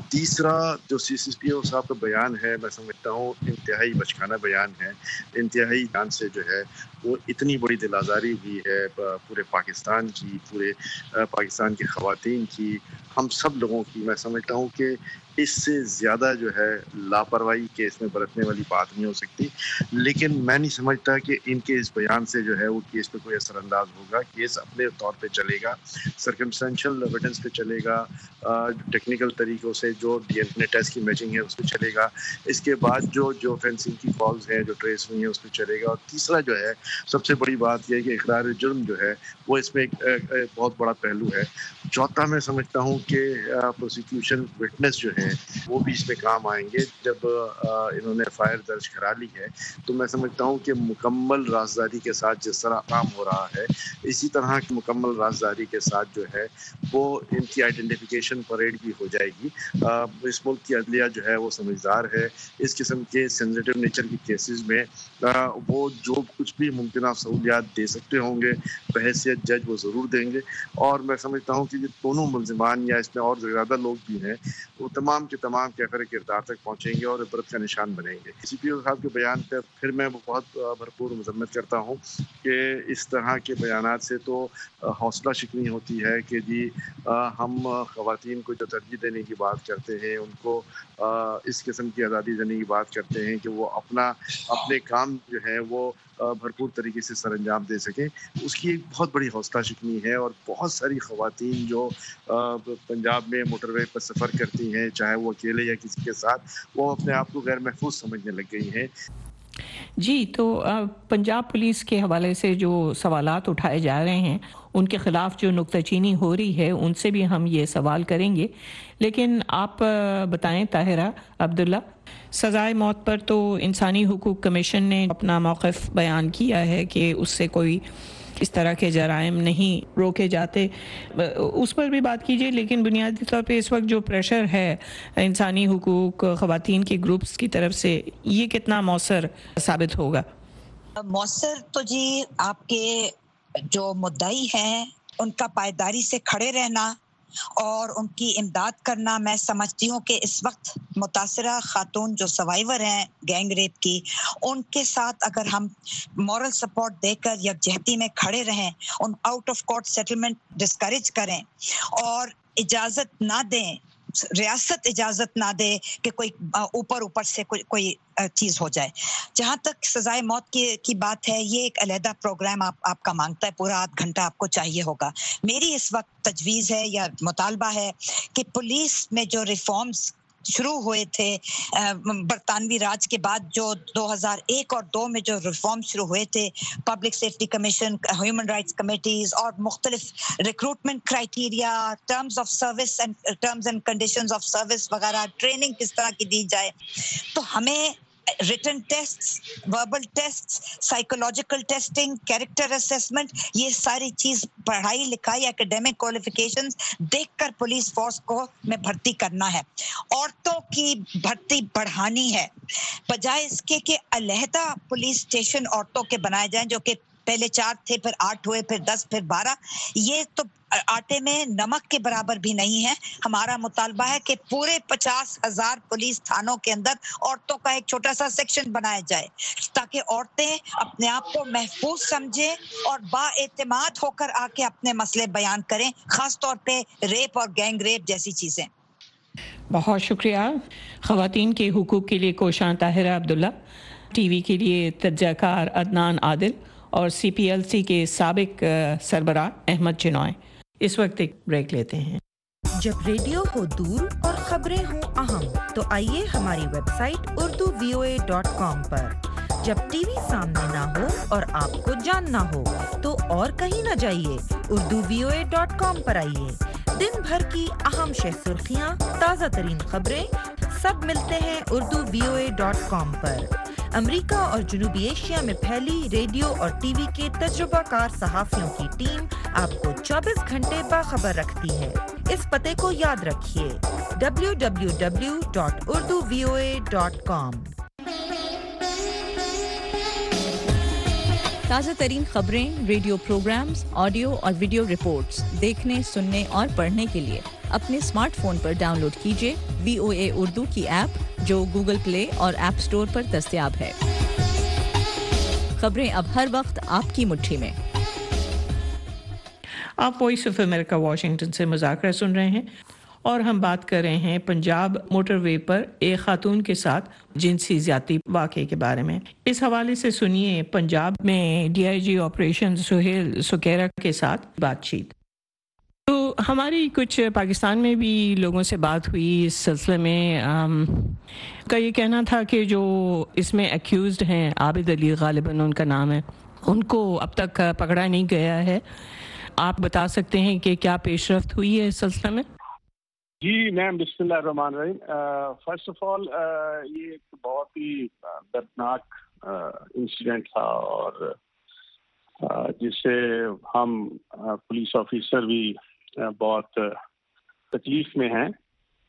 تیسرا جو سی سی پی او صاحب کا بیان ہے میں سمجھتا ہوں انتہائی بچکانہ بیان ہے، انتہائی جان سے جو ہے وہ اتنی بڑی دل آزاری ہوئی ہے پورے پاکستان کی، پورے پاکستان کی خواتین کی، ہم سب لوگوں کی. میں سمجھتا ہوں کہ اس سے زیادہ جو ہے لاپرواہی کے اس میں برتنے والی بات نہیں ہو سکتی. لیکن میں نہیں سمجھتا کہ ان کے اس بیان سے جو ہے وہ کیس پہ کوئی اثر انداز ہوگا. کیس اپنے طور پہ چلے گا، سرکمسٹینشل ایویڈنس پہ چلے گا، ٹیکنیکل طریقوں سے جو ڈی این اے ٹیسٹ کی میچنگ ہے اس پہ چلے گا. اس کے بعد جو جو فینسنگ کی کالز ہیں جو ٹریس ہوئی ہیں اس پہ چلے گا. اور تیسرا جو ہے سب سے بڑی بات یہ ہے کہ اقرار جرم جو ہے وہ اس میں ایک, ایک بہت بڑا پہلو ہے. چوتھا میں سمجھتا ہوں کہ پروسیکیوشن وٹنس جو ہیں وہ بھی اس میں کام آئیں گے. جب انہوں نے ایف آئی آر درج کرا لی ہے تو میں سمجھتا ہوں کہ مکمل رازداری کے ساتھ جس طرح کام ہو رہا ہے اسی طرح کی مکمل رازداری کے ساتھ جو ہے وہ ان کی آئیڈینٹیفیکیشن پریڈ بھی ہو جائے گی. اس ملک کی عدلیہ جو ہے وہ سمجھدار ہے. اس قسم کے سینسیٹیو نیچر کی کیسز میں وہ جو کچھ بھی ممکنہ سہولیات دے سکتے ہوں گے بحیثیت جج وہ ضرور دیں گے. اور میں سمجھتا ہوں کہ یہ دونوں ملزمان یا اس میں اور زیادہ لوگ بھی ہیں وہ تمام کے تمام کیفر کردار تک پہنچیں گے اور عبرت کا نشان بنیں گے. سی پی او صاحب کے بیان پہ پھر میں بہت بھرپور مذمت کرتا ہوں کہ اس طرح کے بیانات سے تو حوصلہ شکنی ہوتی ہے کہ جی ہم خواتین کو جو ترجیح دینے کی بات کرتے ہیں، ان کو اس قسم کی آزادی دینے کی بات کرتے ہیں کہ وہ اپنا اپنے کام جو ہے وہ بھرپور طریقے سے سر انجام دے سکیں، اس کی ایک بہت بڑی حوصلہ شکنی ہے. اور بہت ساری خواتین جو پنجاب میں موٹر وے پر سفر کرتی ہیں چاہے وہ اکیلے یا کسی کے ساتھ، وہ اپنے آپ کو غیر محفوظ سمجھنے لگ گئی ہیں. جی، تو پنجاب پولیس کے حوالے سے جو سوالات اٹھائے جا رہے ہیں ان کے خلاف جو نکتہ چینی ہو رہی ہے ان سے بھی ہم یہ سوال کریں گے. لیکن آپ بتائیں طاہرہ عبداللہ، سزائے موت پر تو انسانی حقوق کمیشن نے اپنا موقف بیان کیا ہے کہ اس سے کوئی اس طرح کے جرائم نہیں روکے جاتے، اس پر بھی بات کیجیے. لیکن بنیادی طور پہ اس وقت جو پریشر ہے انسانی حقوق خواتین کے گروپس کی طرف سے، یہ کتنا مؤثر ثابت ہوگا؟ مؤثر تو جی آپ کے جو مدعی ہیں ان کا پائیداری سے کھڑے رہنا اور ان کی امداد کرنا. میں سمجھتی ہوں کہ اس وقت متاثرہ خاتون جو سروائیور ہیں گینگ ریپ کی، ان کے ساتھ اگر ہم مورل سپورٹ دے کر یکجہتی میں کھڑے رہیں، ان out of court settlement discourage کریں اور اجازت نہ دیں، ریاست اجازت نہ دے کہ کوئی اوپر اوپر سے کوئی کوئی چیز ہو جائے. جہاں تک سزائے موت کی کی بات ہے، یہ ایک علیحدہ پروگرام آپ آپ کا مانگتا ہے، پورا آدھ گھنٹہ آپ کو چاہیے ہوگا. میری اس وقت تجویز ہے یا مطالبہ ہے کہ پولیس میں جو ریفارمز شروع ہوئے تھے برطانوی راج کے بعد، جو دو ہزار ایک اور دو میں جو ریفارم شروع ہوئے تھے، public safety commission, human rights committees اور مختلف recruitment criteria, terms of service and terms and conditions of service وغیرہ، ٹریننگ کس طرح کی دی جائے، تو ہمیں written test, verbal test, psychological testing, character assessment, یہ ساری چیز پڑھائی لکھائی اکیڈیمک کوالیفیکیشنز دیکھ کر پولیس فورس کو میں بھرتی کرنا ہے. عورتوں کی بھرتی بڑھانی ہے، بجائے اس کے کہ علیحدہ پولیس اسٹیشن عورتوں کے بنائے جائیں، جو کہ پہلے چار تھے، پھر آٹھ ہوئے، پھر دس، پھر بارہ. یہ تو آٹے میں نمک کے برابر بھی نہیں ہے. ہمارا مطالبہ ہے کہ پورے پچاس ہزار پولیس تھانوں کے اندر عورتوں کا ایک چھوٹا سا سیکشن بنایا جائے تاکہ عورتیں اپنے آپ کو محفوظ سمجھیں اور با اعتماد ہو کر آ کے اپنے مسئلے بیان کریں، خاص طور پہ ریپ اور گینگ ریپ جیسی چیزیں. بہت شکریہ. خواتین کے حقوق کے لیے کوشاں طاہرہ عبداللہ، ٹی وی کے لیے تجزیہ کار عدنان عادل اور سی پی ایل سی کے سابق سربراہ احمد چنوائے. اس وقت ایک بریک لیتے ہیں. جب ریڈیو ہو دور اور خبریں ہوں اہم تو آئیے ہماری website Urdu V O A dot com پر. جب ٹی وی سامنے نہ ہو اور آپ کو جاننا ہو تو اور کہیں نہ جائیے، Urdu V O A dot com پر آئیے. دن بھر کی اہم شہ سرخیاں، تازہ ترین خبریں سب ملتے ہیں Urdu V O A dot com پر. امریکہ اور جنوبی ایشیا میں پھیلی ریڈیو اور ٹی وی کے تجربہ کار صحافیوں کی ٹیم آپ کو چوبیس گھنٹے باخبر رکھتی ہے. اس پتے کو یاد رکھیے، W W W dot Urdu V O A dot com. تازہ ترین خبریں، ریڈیو پروگرامز، آڈیو اور ویڈیو رپورٹس دیکھنے، سننے اور پڑھنے کے لیے اپنے اسمارٹ فون پر ڈاؤن لوڈ کیجیے وی او اے اردو کی ایپ جو گوگل پلے اور ایپ سٹور پر دستیاب ہے۔ خبریں اب ہر وقت آپ کی مٹھی میں۔ آپ وائس آف امریکہ واشنگٹن سے مذاکرہ سن رہے ہیں اور ہم بات کر رہے ہیں پنجاب موٹر وے پر ایک خاتون کے ساتھ جنسی زیادتی واقعے کے بارے میں۔ اس حوالے سے سنیے پنجاب میں D I G operation Sohail Sukera کے ساتھ بات چیت۔ تو ہماری کچھ پاکستان میں بھی لوگوں سے بات ہوئی اس سلسلے میں، آم, کا یہ کہنا تھا کہ جو اس میں ایکیوزڈ ہیں، عابد علی غالباً ان کا نام ہے، ان کو اب تک پکڑا نہیں گیا ہے۔ آپ بتا سکتے ہیں کہ کیا پیش رفت ہوئی ہے اس سلسلے میں؟ جی میم، بسم اللہ الرحمن الرحیم۔ فرسٹ آف آل یہ ایک بہت ہی دردناک انسیڈنٹ تھا اور جس سے ہم پولیس آفیسر بھی بہت تکلیف میں ہیں۔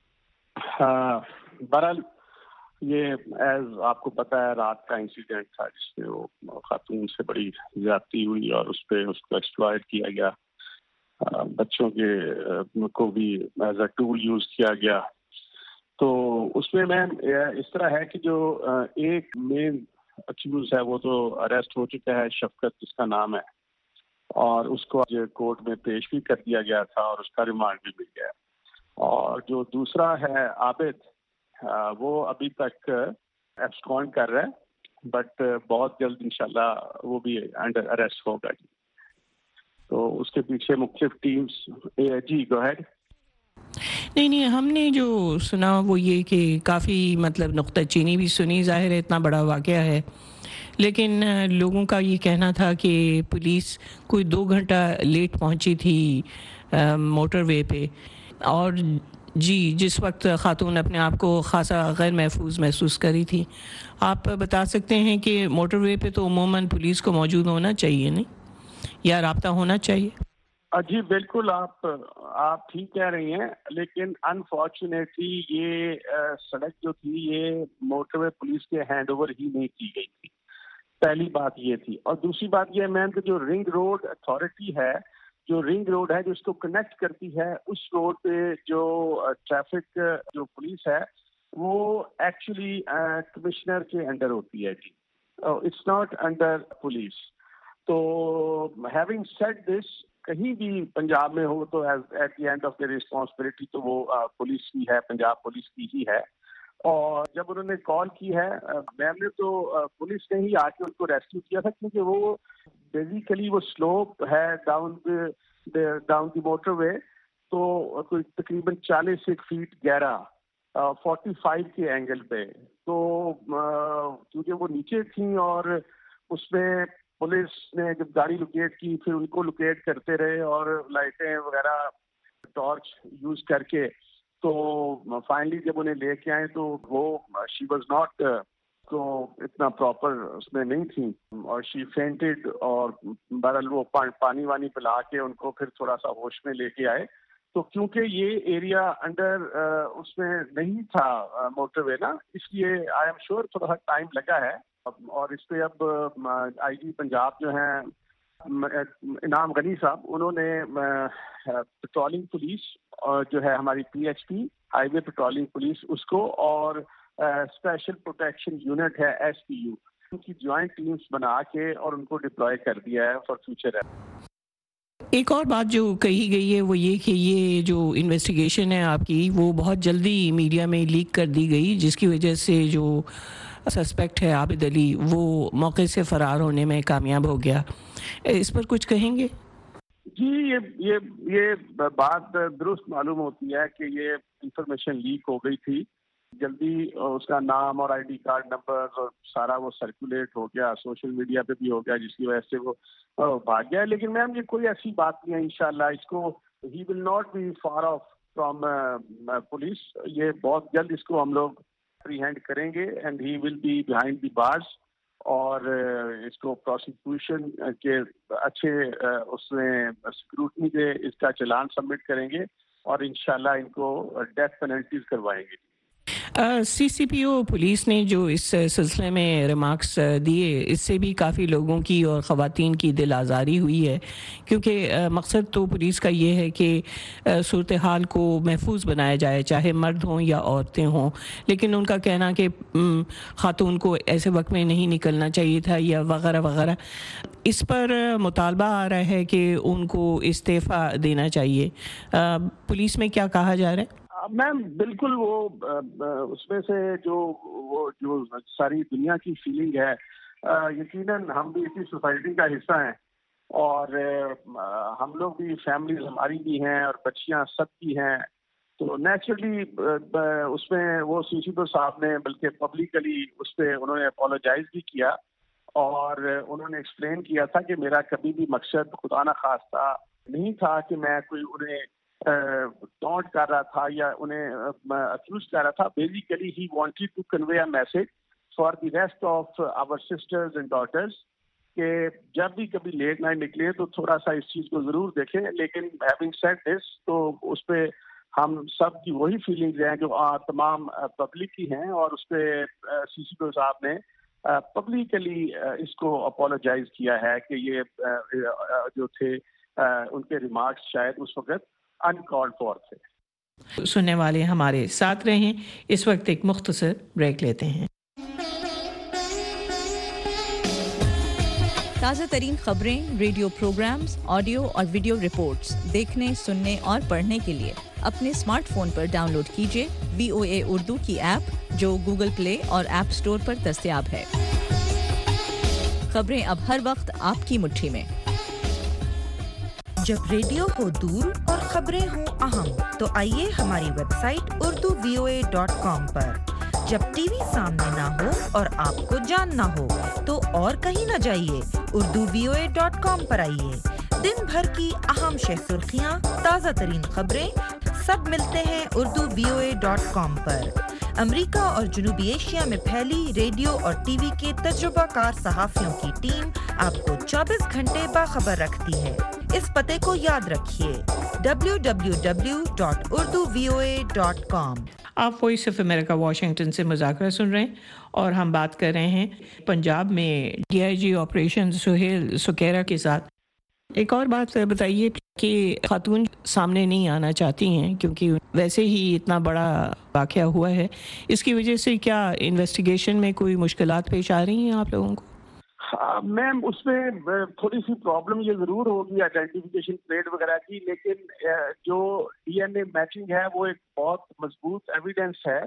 بہرحال یہ ایز آپ کو پتہ ہے رات کا انسیڈنٹ تھا جس میں وہ خاتون سے بڑی زیادتی ہوئی اور اس پہ اس کو ایکسپلائٹ کیا گیا، بچوں کے کو بھی ایز اے ٹول یوز کیا گیا۔ تو اس میں میم اس طرح ہے کہ جو ایک مین اکیوز ہے وہ تو اریسٹ ہو چکا ہے، شفقت جس کا نام ہے، اور اس کو کورٹ میں پیش بھی کر دیا گیا تھا اور اس کا ریمانڈ بھی مل گیا۔ اور جو دوسرا ہے عابد، وہ ابھی تک ایبسکونڈ کر رہا ہے، بٹ بہت جلد انشاءاللہ وہ بھی انڈر اریسٹ ہوگا۔ تو اس کے پیچھے مختلف ٹیمز جی گو ہیڈ۔ نہیں نہیں ہم نے جو سنا وہ یہ کہ کافی مطلب نقطہ چینی بھی سنی، ظاہر ہے اتنا بڑا واقعہ ہے، لیکن لوگوں کا یہ کہنا تھا کہ پولیس کوئی دو گھنٹہ لیٹ پہنچی تھی موٹر وے پہ، اور جی جس وقت خاتون اپنے آپ کو خاصا غیر محفوظ محسوس کری تھی۔ آپ بتا سکتے ہیں کہ موٹر وے پہ تو عموماً پولیس کو موجود ہونا چاہیے نہیں، یا رابطہ ہونا چاہیے؟ جی بالکل، آپ آپ ٹھیک کہہ رہی ہیں، لیکن انفارچونیٹلی یہ سڑک جو تھی یہ موٹر وے پولیس کے ہینڈ اوور ہی نہیں کی گئی تھی۔ پہلی بات یہ تھی، اور دوسری بات یہ میم کہ جو رنگ روڈ اتھارٹی ہے، جو رنگ روڈ ہے جو اس کو کنیکٹ کرتی ہے، اس روڈ پہ جو ٹریفک جو پولیس ہے وہ ایکچولی کمشنر کے انڈر ہوتی ہے جی، اٹس ناٹ انڈر پولیس۔ تو ہیونگ سیڈ دس، کہیں بھی پنجاب میں ہو تو at the end of the responsibility تو وہ پولیس کی ہے، پنجاب پولیس کی ہی ہے۔ اور جب انہوں نے کال کی ہے میم نے، تو پولیس نے ہی آ کے ان کو ریسکیو کیا تھا، کیونکہ وہ بیسیکلی وہ سلوپ ہے down down the motorway, تو کوئی تقریباً چالیس ایک فیٹ گہرا، فورٹی فائیو کے اینگل پہ، تو کیونکہ وہ نیچے تھیں اور اس میں پولیس نے جب گاڑی لوکیٹ کی پھر ان کو لوکیٹ کرتے رہے اور لائٹیں وغیرہ ٹارچ یوز کر کے، تو فائنلی جب انہیں لے کے آئے تو وہ شی واز ناٹ تو اتنا پراپر اس میں نہیں تھی اور شی فینٹڈ، اور بہرحال وہ پانی وانی پلا کے ان کو پھر تھوڑا سا ہوش میں لے کے آئے۔ تو کیونکہ یہ ایریا انڈر اس میں نہیں تھا موٹر وے نا، اس لیے آئی ایم شیور تھوڑا سا ٹائم لگا ہے۔ اور اس پہ اب آئی جی پنجاب جو ہیں انعام غنی صاحب، انہوں نے پٹرولنگ پولیس جو ہے ہماری P H P highway patrolling police اس کو، اور اسپیشل پروٹیکشن یونٹ ہے ایس پی یو، ان کی جوائنٹ ٹیمز بنا کے اور ان کو ڈپلوائے کر دیا ہے فار فیوچر۔ ایک اور بات جو کہی گئی ہے وہ یہ کہ یہ جو انویسٹیگیشن ہے آپ کی وہ بہت جلدی میڈیا میں لیک کر دی گئی، جس کی وجہ سے جو سسپیکٹ ہے عابد علی وہ موقع سے فرار ہونے میں کامیاب ہو گیا۔ اس پر کچھ کہیں گے؟ جی یہ یہ یہ بات درست معلوم ہوتی ہے کہ یہ انفارمیشن لیک ہو گئی تھی، جلدی اس کا نام اور آئی ڈی کارڈ نمبر اور سارا وہ سرکولیٹ ہو گیا، سوشل میڈیا پہ بھی ہو گیا، جس کی وجہ سے وہ بھاگ گیا۔ لیکن میم یہ کوئی ایسی بات نہیں ہے، انشاءاللہ اس کو he will not be far off from police, یہ بہت جلد اس کو ہم لوگ فری ہینڈ کریں گے and he will be behind the bars, اور اس کو پروسیکیوشن کے اچھے اس میں سکروٹنی کے اس کا چلان سبمٹ کریں گے اور انشاءاللہ ان کو ڈیتھ پینلٹیز کروائیں گے۔ सी सी पी ओ पुलिस ने जो इस सिलसिले में रिमार्क्स दिए, इससे भी काफ़ी लोगों की और ख़वातीन की दिल आज़ारी हुई है, क्योंकि मकसद तो पुलिस का ये है कि सूरत हाल को महफूज बनाया जाए, चाहे मर्द हों या औरतें हों। लेकिन उनका कहना कि ख़ातून को ऐसे वक्त में नहीं निकलना चाहिए था या वगैरह वगैरह, इस पर मुतालबा आ रहा है कि उनको इस्तीफ़ा देना चाहिए। पुलिस में क्या कहा जा रहा है? मैम बिल्कुल, वो उसमें से जो वो जो सारी दुनिया की फीलिंग है, यकीनन हम भी इसी सोसाइटी का हिस्सा हैं और हम लोग भी, फैमिली हमारी भी हैं और बच्चियां सबकी हैं, तो नेचुरली उसमें वो सीसीपी साहब ने बल्कि पब्लिकली उस पर उन्होंने अपोलोजाइज भी किया और उन्होंने एक्सप्लेन किया था कि मेरा कभी भी मकसद खुदा ना खास्ता नहीं था कि मैं कोई उन्हें टॉन्ट कर रहा था या उन्हें अक्यूज कर रहा था। Basically he wanted to convey a message for the rest of our sisters and daughters कि जब भी कभी लेट नाइट निकले तो थोड़ा सा इस चीज़ को ज़रूर देखें। लेकिन हैविंग सेड दिस, तो उस पर हम सब की वही फीलिंग्स हैं जो आ, तमाम पब्लिक की हैं और उस पर सी सी पी ओ साहब ने पब्लिकली इसको अपोलोजाइज किया है कि ये जो थे उनके रिमार्क्स शायद उस वक्त अनकॉल्ड फॉर थे। सुनने वाले हमारे साथ रहें, इस वक्त एक मुख्तसर ब्रेक लेते हैं। ताज़ा तरीन खबरें, रेडियो प्रोग्राम्स, ऑडियो और वीडियो रिपोर्ट्स देखने, सुनने और पढ़ने के लिए अपने स्मार्टफोन पर डाउनलोड कीजिए वी ओ ए उर्दू की ऐप, जो गूगल प्ले और ऐप स्टोर पर दस्तयाब है। खबरें अब हर वक्त आपकी मुट्ठी में। जब रेडियो हो दूर और खबरें हों अहम, तो आइए हमारी website Urdu V O A dot com पर। जब टीवी सामने ना हो और आपको जानना हो, तो और कहीं न जाइए, Urdu V O A dot com पर आइए। दिन भर की अहम शह सुर्खियाँ, ताज़ा तरीन खबरें, सब मिलते हैं Urdu V O A dot com पर। अमेरिका और जनूबी एशिया में फैली रेडियो और टीवी के तजुर्बाकार सहाफ़ियों की टीम आपको चौबीस घंटे बाखबर रखती है। इस पते को याद रखिए, W W W dot Urdu V O A dot com. आप वॉइस ऑफ अमेरिका वाशिंगटन से मुज़ाकरा सुन रहे हैं और हम बात कर रहे हैं पंजाब में D I G operation Sohail Sukera के साथ। एक और बात बताइए कि खातून सामने नहीं आना चाहती हैं क्योंकि वैसे ही इतना बड़ा वाक़या हुआ है, इसकी वजह से क्या इन्वेस्टिगेशन में कोई मुश्किलात पेश आ रही हैं आप लोगों को? हाँ मैम, उसमें थोड़ी सी प्रॉब्लम ये ज़रूर होगी आइडेंटिफिकेशन प्लेट वगैरह की, लेकिन जो डी एन ए मैचिंग है वो एक बहुत मजबूत एविडेंस है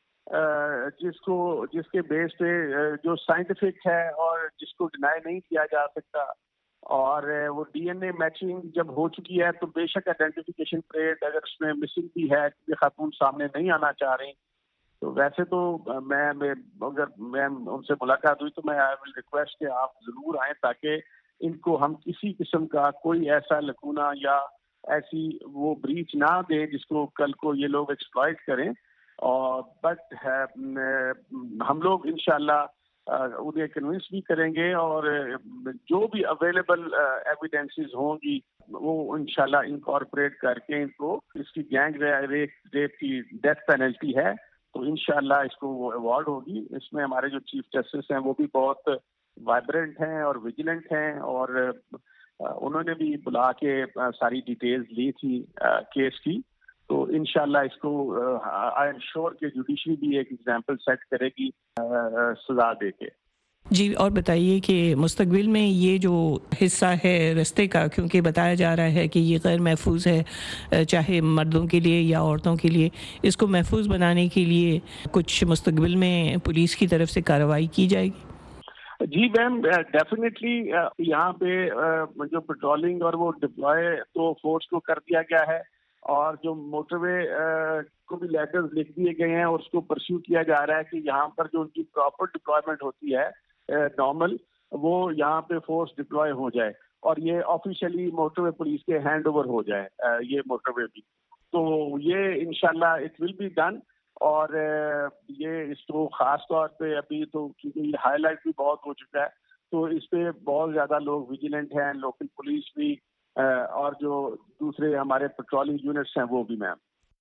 जिसको जिसके बेस पे जो साइंटिफिक है और जिसको डिनाई नहीं किया जा सकता। और वो डी एन ए मैचिंग जब हो चुकी है तो बेशक आइडेंटिफिकेशन प्लेट अगर उसमें मिसिंग भी है क्योंकि खातून सामने नहीं आना चाह रही, तो वैसे तो मैं, मैं अगर मैं उनसे मुलाकात हुई तो मैं आई विल रिक्वेस्ट कि आप ज़रूर आएँ ताकि इनको हम किसी किस्म का कोई ऐसा लकूना या ऐसी वो ब्रीच ना दें जिसको कल को ये लोग एक्सप्लॉइट करें। और बट है हम लोग इंशाल्लाह उन्हें कन्विंस भी करेंगे और जो भी अवेलेबल एविडेंसेस होंगी वो इंशाल्लाह इनकॉर्पोरेट करके इनको, इसकी गैंग रेप रेप की डेथ पेनल्टी है तो इंशाल्लाह इसको वो अवार्ड होगी। इसमें हमारे जो चीफ जस्टिस हैं वो भी बहुत वाइब्रेंट हैं और विजिलेंट हैं और उन्होंने भी बुला के सारी डिटेल्स ली थी केस की, तो इंशाल्लाह इसको आई एम श्योर कि जुडिशरी भी एक एग्जांपल सेट करेगी सजा देके। जी, और बताइए कि मुस्तकबिल में ये जो हिस्सा है रास्ते का, क्योंकि बताया जा रहा है कि ये गैर महफूज है चाहे मर्दों के लिए या औरतों के लिए, इसको महफूज बनाने के लिए कुछ मुस्तकबिल में पुलिस की तरफ से कार्रवाई की जाएगी? जी मैम, डेफिनेटली यहाँ पे जो पेट्रोलिंग और वो डिप्लॉय तो फोर्स को कर दिया गया है और जो मोटरवे को भी लेटर्स लिख दिए गए हैं और उसको परस्यू किया जा रहा है कि यहाँ पर जो उनकी प्रॉपर डिप्लॉयमेंट होती है नॉर्मल, वो यहाँ पे फोर्स डिप्लॉय हो जाए और ये ऑफिशियली मोटरवे पुलिस के हैंड ओवर हो जाए ये मोटरवे भी, तो ये इंशाल्लाह इट विल बी डन। और ये इसको खास तौर पे अभी तो क्योंकि ये हाईलाइट भी बहुत हो चुका है तो इस पे बहुत ज़्यादा लोग विजिलेंट हैं, लोकल पुलिस भी और जो दूसरे हमारे पेट्रोलिंग यूनिट्स हैं वो भी मैम।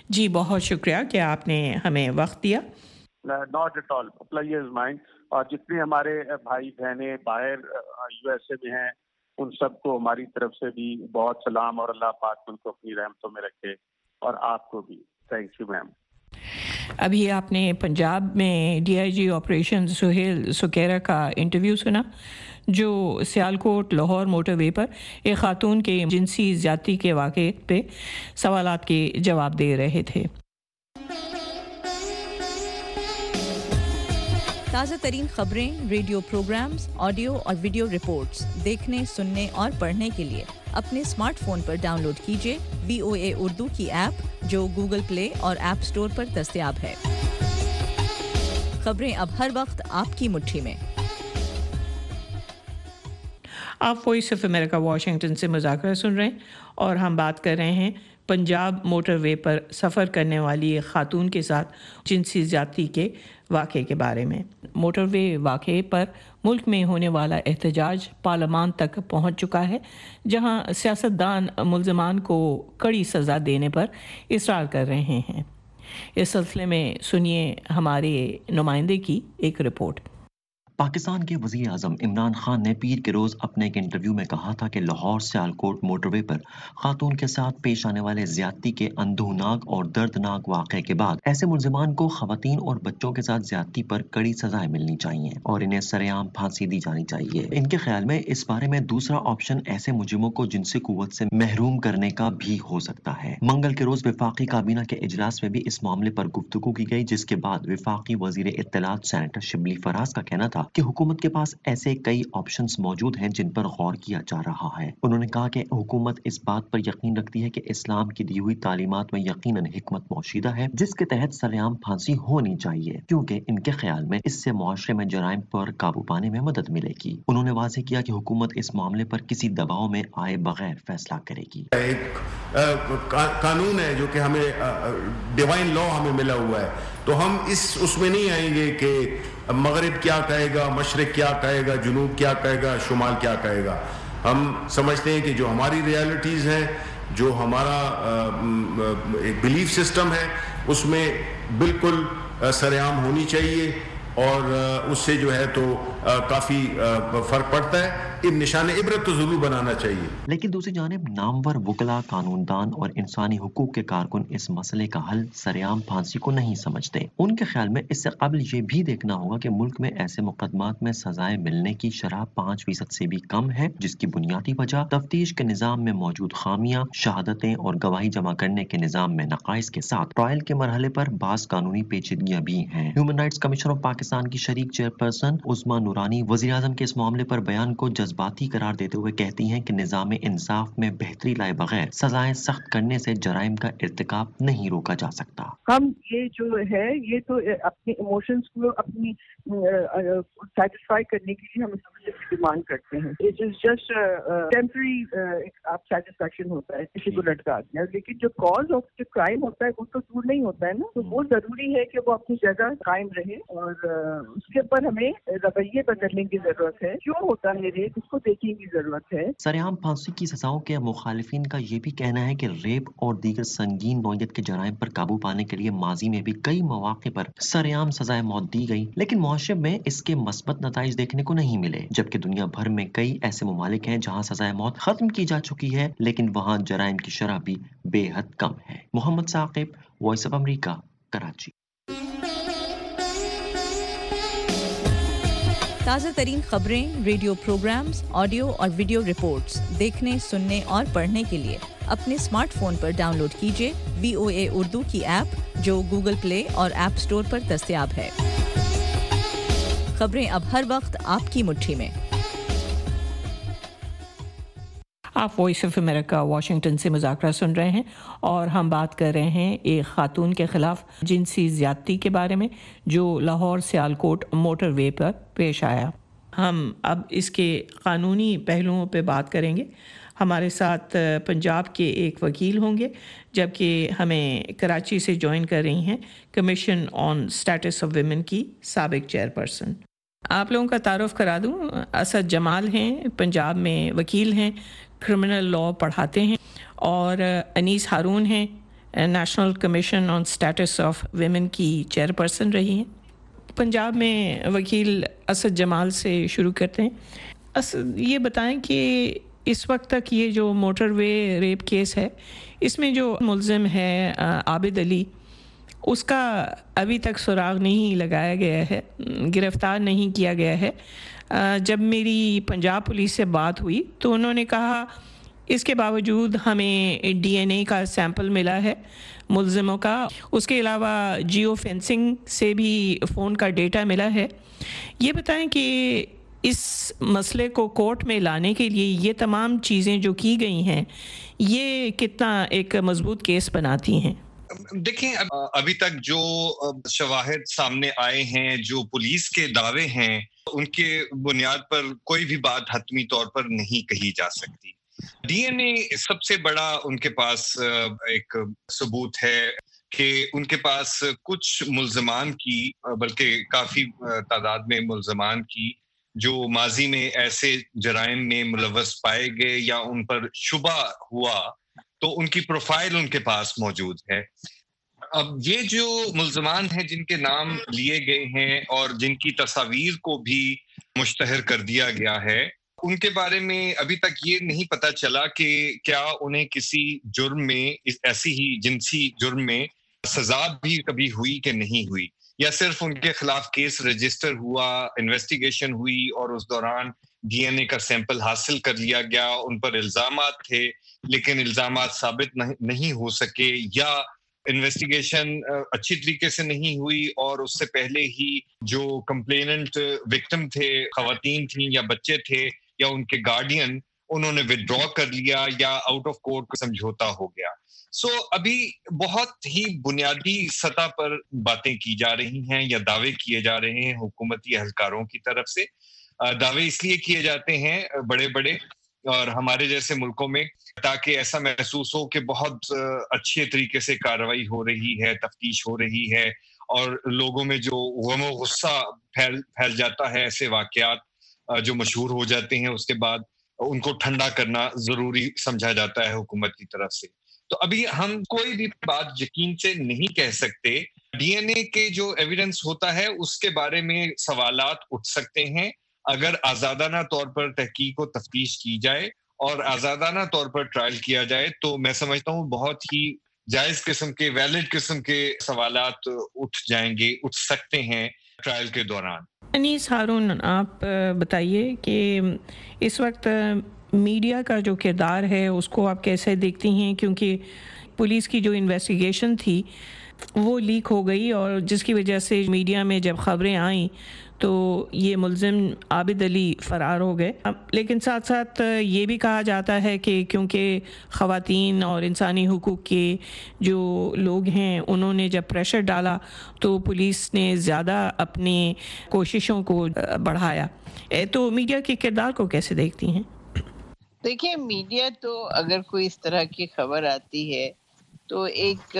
जी, बहुत शुक्रिया कि आपने हमें वक्त दिया। Not at all, pleasure is mine. और जितने हमारे भाई बहनें बाहर यूएसए में हैं उन सबको हमारी तरफ से भी बहुत सलाम, और अल्लाह पाक उनको अपनी रहमतों में रखे, और आपको भी थैंक यू मैम। अभी आपने पंजाब में डीआईजी ऑपरेशन सुहेल सुकेरा का इंटरव्यू सुना, जो सियालकोट लाहौर मोटरवे पर एक खातून के जिनसी ज़्यादती के वाक़े पे सवालात के जवाब दे रहे थे। ताज़ा तरीन खबरें, रेडियो प्रोग्राम्स, ऑडियो और वीडियो रिपोर्ट्स देखने, सुनने और पढ़ने के लिए अपने स्मार्टफोन पर डाउनलोड कीजिए वीओए उर्दू की ऐप, जो गूगल प्ले और ऐप स्टोर पर दस्तयाब है। खबरें अब हर वक्त आपकी मुट्ठी में। आप वॉइस ऑफ अमेरिका वाशिंगटन से मुज़ाकरा सुन रहे हैं, और हम बात कर रहे हैं पंजाब मोटरवे पर सफ़र करने वाली एक खातून के साथ जिनसी ज़्यादती के वाक़े के बारे में। मोटरवे वाक़े पर मुल्क में होने वाला एहतजाज पार्लियामान तक पहुंच चुका है, जहां सियासतदान मुल्ज़मान को कड़ी सज़ा देने पर इसरार कर रहे हैं। इस सिलसिले में सुनिए हमारे नुमाइंदे की एक रिपोर्ट। पाकिस्तान के वज़ीर आज़म इमरान खान ने पीर के रोज़ अपने एक इंटरव्यू में कहा था कि लाहौर सियालकोट मोटरवे पर खातून के साथ पेश आने वाले ज्यादती के अंधोनाक और दर्दनाक वाक़े के बाद ऐसे मुल्ज़िमान को ख़वातीन और बच्चों के साथ ज्यादती पर कड़ी सजाएं मिलनी चाहिए और इन्हें सरेआम फांसी दी जानी चाहिए। इनके ख्याल में इस बारे में दूसरा ऑप्शन ऐसे मुजरिमों को जिनसी कुव्वत से महरूम करने का भी हो सकता है। मंगल के रोज़ विफाकी काबीना के इजलास में भी इस मामले पर गुफ्तगू की गई, जिसके बाद विफाकी वज़ीर इत्तलात सेनेटर शिबली फराज का कहना था कि हुकूमत के पास ऐसे कई ऑप्शंस मौजूद हैं जिन पर गौर किया जा रहा है। उन्होंने कहा कि हुकूमत इस बात पर यकीन रखती है कि इस्लाम की दी हुई तालीमात में यकीनन हिकमत मौजूदा है, जिसके तहत सरेआम फांसी होनी चाहिए, क्योंकि इनके ख्याल में इससे मुआशरे में जराइम पर काबू पाने में मदद मिलेगी। उन्होंने वाज़ेह किया कि हुकूमत इस मामले पर किसी दबाव में आए बगैर फैसला करेगी। एक का, कानून है जो कि हमें डिवाइन लॉ हमें मिला हुआ है, तो हम इस उसमें नहीं आएंगे कि मगरिब क्या कहेगा, मशरिक क्या कहेगा, जुनूब क्या कहेगा, शुमाल क्या कहेगा। हम समझते हैं कि जो हमारी रियलिटीज़ हैं, जो हमारा एक बिलीफ सिस्टम है, उसमें बिल्कुल सरेआम होनी चाहिए, और उससे जो है तो काफ़ी फ़र्क पड़ता है। इन निशान इबरत तो ज़रूर बनाना चाहिए। लेकिन दूसरी जानिब नामवर वकला, कानूनदान और इंसानी हुकूक के कारकुन इस मसले का हल सरेआम फांसी को नहीं समझते। उनके ख्याल में इससे कबल ये भी देखना होगा कि मुल्क में ऐसे मुकदमात में सजाएं मिलने की शरह पाँच फीसद से भी कम है, जिसकी बुनियादी वजह तफ्तीश के निज़ाम में मौजूद खामियां, शहादतें और गवाही जमा करने के निज़ाम में नकाइस के साथ ट्रायल के मरहले पर बास कानूनी पेचीदगियां भी हैं। Human rights commission of Pakistan की शरीक चेयरपर्सन उस्मा नूरानी वज़ीर आज़म के इस मामले पर बयान को जज्बाती करार देते हुए कहती हैं कि निज़ाम इंसाफ में बेहतरी लाए बगैर सजाएं सख्त करने से जराइम का इर्तिकाब नहीं रोका जा सकता। हम ये जो है ये तो अपने इमोशंस को अपनी सेटिस्फाई करने के लिए हम इससे डिमांड करते हैं। इट इज जस्ट टेम्पररी आप सेटिस्फैक्शन होता है किसी को लटका दिया, लेकिन जो कॉज ऑफ जो क्राइम होता है वो तो दूर नहीं होता है ना। तो वो जरूरी है कि वो अपनी जगह कायम रहे, और उसके ऊपर हमें रवैये बदलने की जरूरत है। क्यों होता है रेप, इसको देखने की जरूरत है। सरेआम फांसी की सजाओं के मुखालिफिन का ये भी कहना है कि रेप और दीगर संगीन नौयत के जराइम पर काबू पाने के लिए माजी में भी कई मौके पर सरेआम सजाएं मौत दी गई, लेकिन मुआशरे में इसके मस्बत नताइज देखने को नहीं मिले। जबकि दुनिया भर में कई ऐसे ममालिक हैं जहाँ सजाएं मौत खत्म की जा चुकी है, लेकिन वहाँ जराइम की शरह भी बेहद कम है। Mohammad Saqib, voice of America, Karachi. ताज़ा तरीन खबरें, रेडियो प्रोग्राम्स, ऑडियो और वीडियो रिपोर्ट्स देखने, सुनने और पढ़ने के लिए अपने स्मार्टफोन पर डाउनलोड कीजिए वीओए उर्दू की ऐप, जो गूगल प्ले और ऐप स्टोर पर दस्तयाब है। खबरें अब हर वक्त आपकी मुट्ठी में। आप वॉइस ऑफ अमेरिका वाशिंगटन से मुज़ाकरा सुन रहे हैं, और हम बात कर रहे हैं एक खातून के ख़िलाफ़ जिनसी ज़्यादती के बारे में, जो लाहौर सियालकोट मोटरवे पर पेश आया। हम अब इसके क़ानूनी पहलुओं पर बात करेंगे। हमारे साथ पंजाब के एक वकील होंगे, जबकि हमें कराची से ज्वाइन कर रही हैं commission on status of women की साबिक चेयरपर्सन। आप लोगों का तारुफ करा दूं, असद जमाल हैं, पंजाब में वकील हैं, क्रिमिनल लॉ पढ़ाते हैं, और अनीस हारून हैं, national commission on status of women की चेयरपर्सन रही हैं। पंजाब में वकील असद जमाल से शुरू करते हैं। असद, ये बताएं कि इस वक्त तक ये जो मोटरवे रेप केस है, इसमें जो मुल्ज़िम है आबिद अली, उसका अभी तक सुराग नहीं लगाया गया है, गिरफ़्तार नहीं किया गया है। जब मेरी पंजाब पुलिस से बात हुई तो उन्होंने कहा इसके बावजूद हमें डीएनए का सैंपल मिला है मुल्ज़िमों का, उसके अलावा जियो फेंसिंग से भी फ़ोन का डेटा मिला है। ये बताएं कि इस मसले को कोर्ट में लाने के लिए ये तमाम चीज़ें जो की गई हैं, ये कितना एक मजबूत केस बनाती हैं? देखें, अभी तक जो शवाहिद सामने आए हैं, जो पुलिस के दावे हैं, उनके बुनियाद पर कोई भी बात हतमी तौर पर नहीं कही जा सकती। डीएनए सबसे बड़ा उनके पास एक सबूत है कि उनके पास कुछ मुल्ज़मान की, बल्कि काफ़ी तादाद में मुल्ज़मान की, जो माजी में ऐसे जराइम में मुलव्वस पाए गए या उन पर शुबा हुआ, तो उनकी प्रोफाइल उनके पास मौजूद है। अब ये जो मुल्ज़मान हैं जिनके नाम लिए गए हैं और जिनकी तस्वीर को भी मुश्तहर कर दिया गया है, उनके बारे में अभी तक ये नहीं पता चला कि क्या उन्हें किसी जुर्म में, इस ऐसी ही जिनसी जुर्म में सजा भी कभी हुई कि नहीं हुई, या सिर्फ उनके खिलाफ केस रजिस्टर हुआ, इन्वेस्टिगेशन हुई और उस दौरान डीएनए का सैंपल हासिल कर लिया गया, उन पर इल्जामात थे लेकिन इल्जामात साबित नहीं, नहीं हो सके, या इन्वेस्टिगेशन अच्छी तरीके से नहीं हुई और उससे पहले ही जो कंप्लेनेंट विक्टिम थे, खवातीन थी या बच्चे थे या उनके गार्डियन, उन्होंने विड्रॉ कर लिया या आउट ऑफ कोर्ट समझौता हो गया। सो so, अभी बहुत ही बुनियादी सतह पर बातें की जा रही हैं या दावे किए जा रहे हैं हुकूमती अहलकारों की तरफ से। दावे इसलिए किए जाते हैं बड़े बड़े और हमारे जैसे मुल्कों में, ताकि ऐसा महसूस हो कि बहुत अच्छे तरीके से कार्रवाई हो रही है, तफ्तीश हो रही है, और लोगों में जो गम गुस्सा फैल फैल जाता है, ऐसे वाकयात जो मशहूर हो जाते हैं, उसके बाद उनको ठंडा करना जरूरी समझा जाता है हुकूमत की तरफ से। तो अभी हम कोई भी बात यकीन से नहीं कह सकते। डीएनए के जो एविडेंस होता है उसके बारे में सवालात उठ सकते हैं अगर आज़ादाना तौर पर तहकीक और तफ्तीश की जाए और आज़ादाना तौर पर ट्रायल किया जाए, तो मैं समझता हूँ बहुत ही जायज़ किस्म के, वैलिड किस्म के सवालात उठ जाएंगे, उठ सकते हैं ट्रायल के दौरान। अनीस हारून, आप बताइए कि इस वक्त मीडिया का जो किरदार है उसको आप कैसे देखती हैं, क्योंकि पुलिस की जो इन्वेस्टिगेशन थी वो लीक हो गई और जिसकी वजह से मीडिया में जब खबरें आईं तो ये मुल्ज़िम आबिद अली फ़रार हो गए। लेकिन साथ साथ ये भी कहा जाता है कि क्योंकि ख़वातीन और इंसानी हुकूक़ के जो लोग हैं उन्होंने जब प्रेशर डाला तो पुलिस ने ज़्यादा अपनी कोशिशों को बढ़ाया। तो मीडिया के किरदार को कैसे देखती हैं? देखिए, मीडिया तो अगर कोई इस तरह की खबर आती है तो एक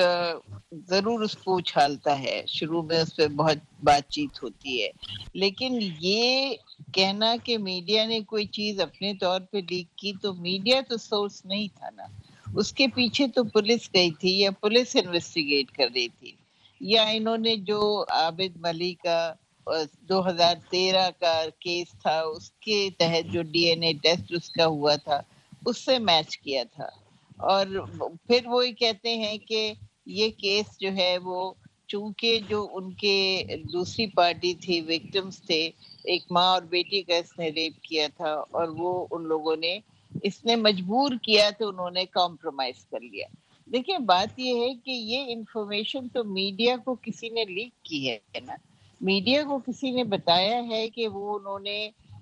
ज़रूर उसको उछालता है, शुरू में उस पर बहुत बातचीत होती है, लेकिन ये कहना कि मीडिया ने कोई चीज़ अपने तौर पे लीक की, तो मीडिया तो सोर्स नहीं था ना, उसके पीछे तो पुलिस गई थी या पुलिस इन्वेस्टिगेट कर रही थी, या इन्होंने जो आबिद मलिक का दो हज़ार तेरह का केस था उसके तहत जो डीएनए टेस्ट उसका हुआ था उससे मैच किया था। और फिर वो ये कहते हैं कि ये केस जो है वो चूंकि जो उनके दूसरी पार्टी थी, विक्टिम्स थे, एक माँ और बेटी का इसने रेप किया था और वो उन लोगों ने इसने मजबूर किया तो उन्होंने कॉम्प्रोमाइज कर लिया। देखिए, बात ये है कि ये इंफॉर्मेशन तो मीडिया को किसी ने लीक की है ना, मीडिया को किसी ने बताया है कि वो उन्होंने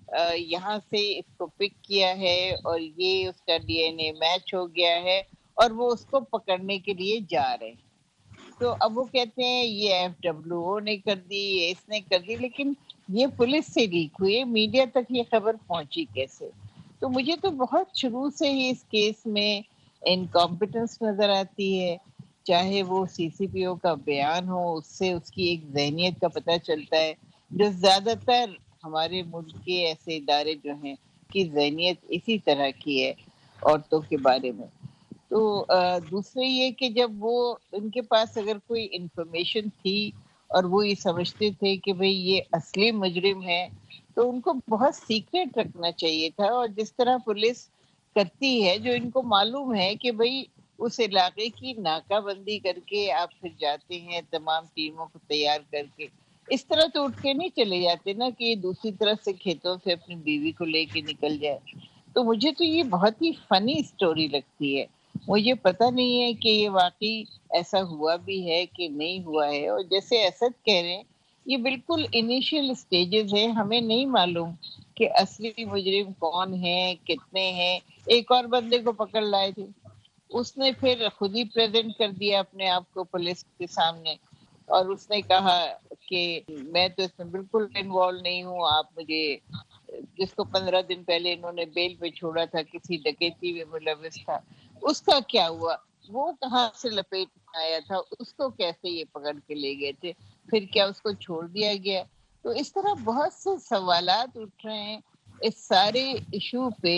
यहाँ से इसको पिक किया है और ये उसका डीएनए मैच हो गया है और वो उसको पकड़ने के लिए जा रहे हैं। तो अब वो कहते हैं ये एफ डब्ल्यू ओ ने कर दी, ये इसने कर दी, लेकिन ये पुलिस से लीक हुई, मीडिया तक ये खबर पहुंची कैसे? तो मुझे तो बहुत शुरू से ही इस केस में इनकॉम्पिटेंस नजर आती है, चाहे वो सीसीपीओ का बयान हो, उससे उसकी एक ज़हनियत का पता चलता है, जो ज्यादातर हमारे मुल्क के ऐसे इदारे जो हैं कि ज़हनियत इसी तरह की है औरतों के बारे में। تو دوسرے یہ کہ جب وہ ان کے پاس اگر کوئی انفارمیشن تھی اور وہ یہ سمجھتے تھے کہ بھئی یہ اصلی مجرم ہے تو ان کو بہت سیکریٹ رکھنا چاہیے تھا. اور جس طرح پولیس کرتی ہے, جو ان کو معلوم ہے کہ بھئی اس علاقے کی ناکہ بندی کر کے آپ پھر جاتے ہیں تمام ٹیموں کو تیار کر کے, اس طرح تو اٹھ کے نہیں چلے جاتے نا کہ دوسری طرف سے کھیتوں سے اپنی بیوی کو لے کے نکل جائے. تو مجھے تو یہ بہت ہی فنی سٹوری لگتی ہے. مجھے پتہ نہیں ہے کہ یہ واقعی ایسا ہوا بھی ہے کہ نہیں ہوا ہے. اور جیسے اسد کہہ رہے ہیں, یہ بالکل انیشیل سٹیجز ہیں, ہمیں نہیں معلوم کہ اصلی مجرم کون ہیں, کتنے ہیں. ایک اور بندے کو پکڑ لائے تھے, اس نے پھر خود ہی پریزنٹ کر دیا اپنے آپ کو پولیس کے سامنے, اور اس نے کہا کہ میں تو اس میں بالکل انوالو نہیں ہوں, آپ مجھے, جس کو پندرہ دن پہلے انہوں نے بیل پہ چھوڑا تھا کسی ڈکیتی میں ملوث تھا, اس کا کیا ہوا, وہ کہاں سے لپیٹ میں آیا تھا, اس کو کیسے یہ پکڑ کے لے گئے تھے, پھر کیا اس کو چھوڑ دیا گیا. تو اس طرح بہت سے سوالات اٹھ رہے ہیں اس سارے ایشو پہ.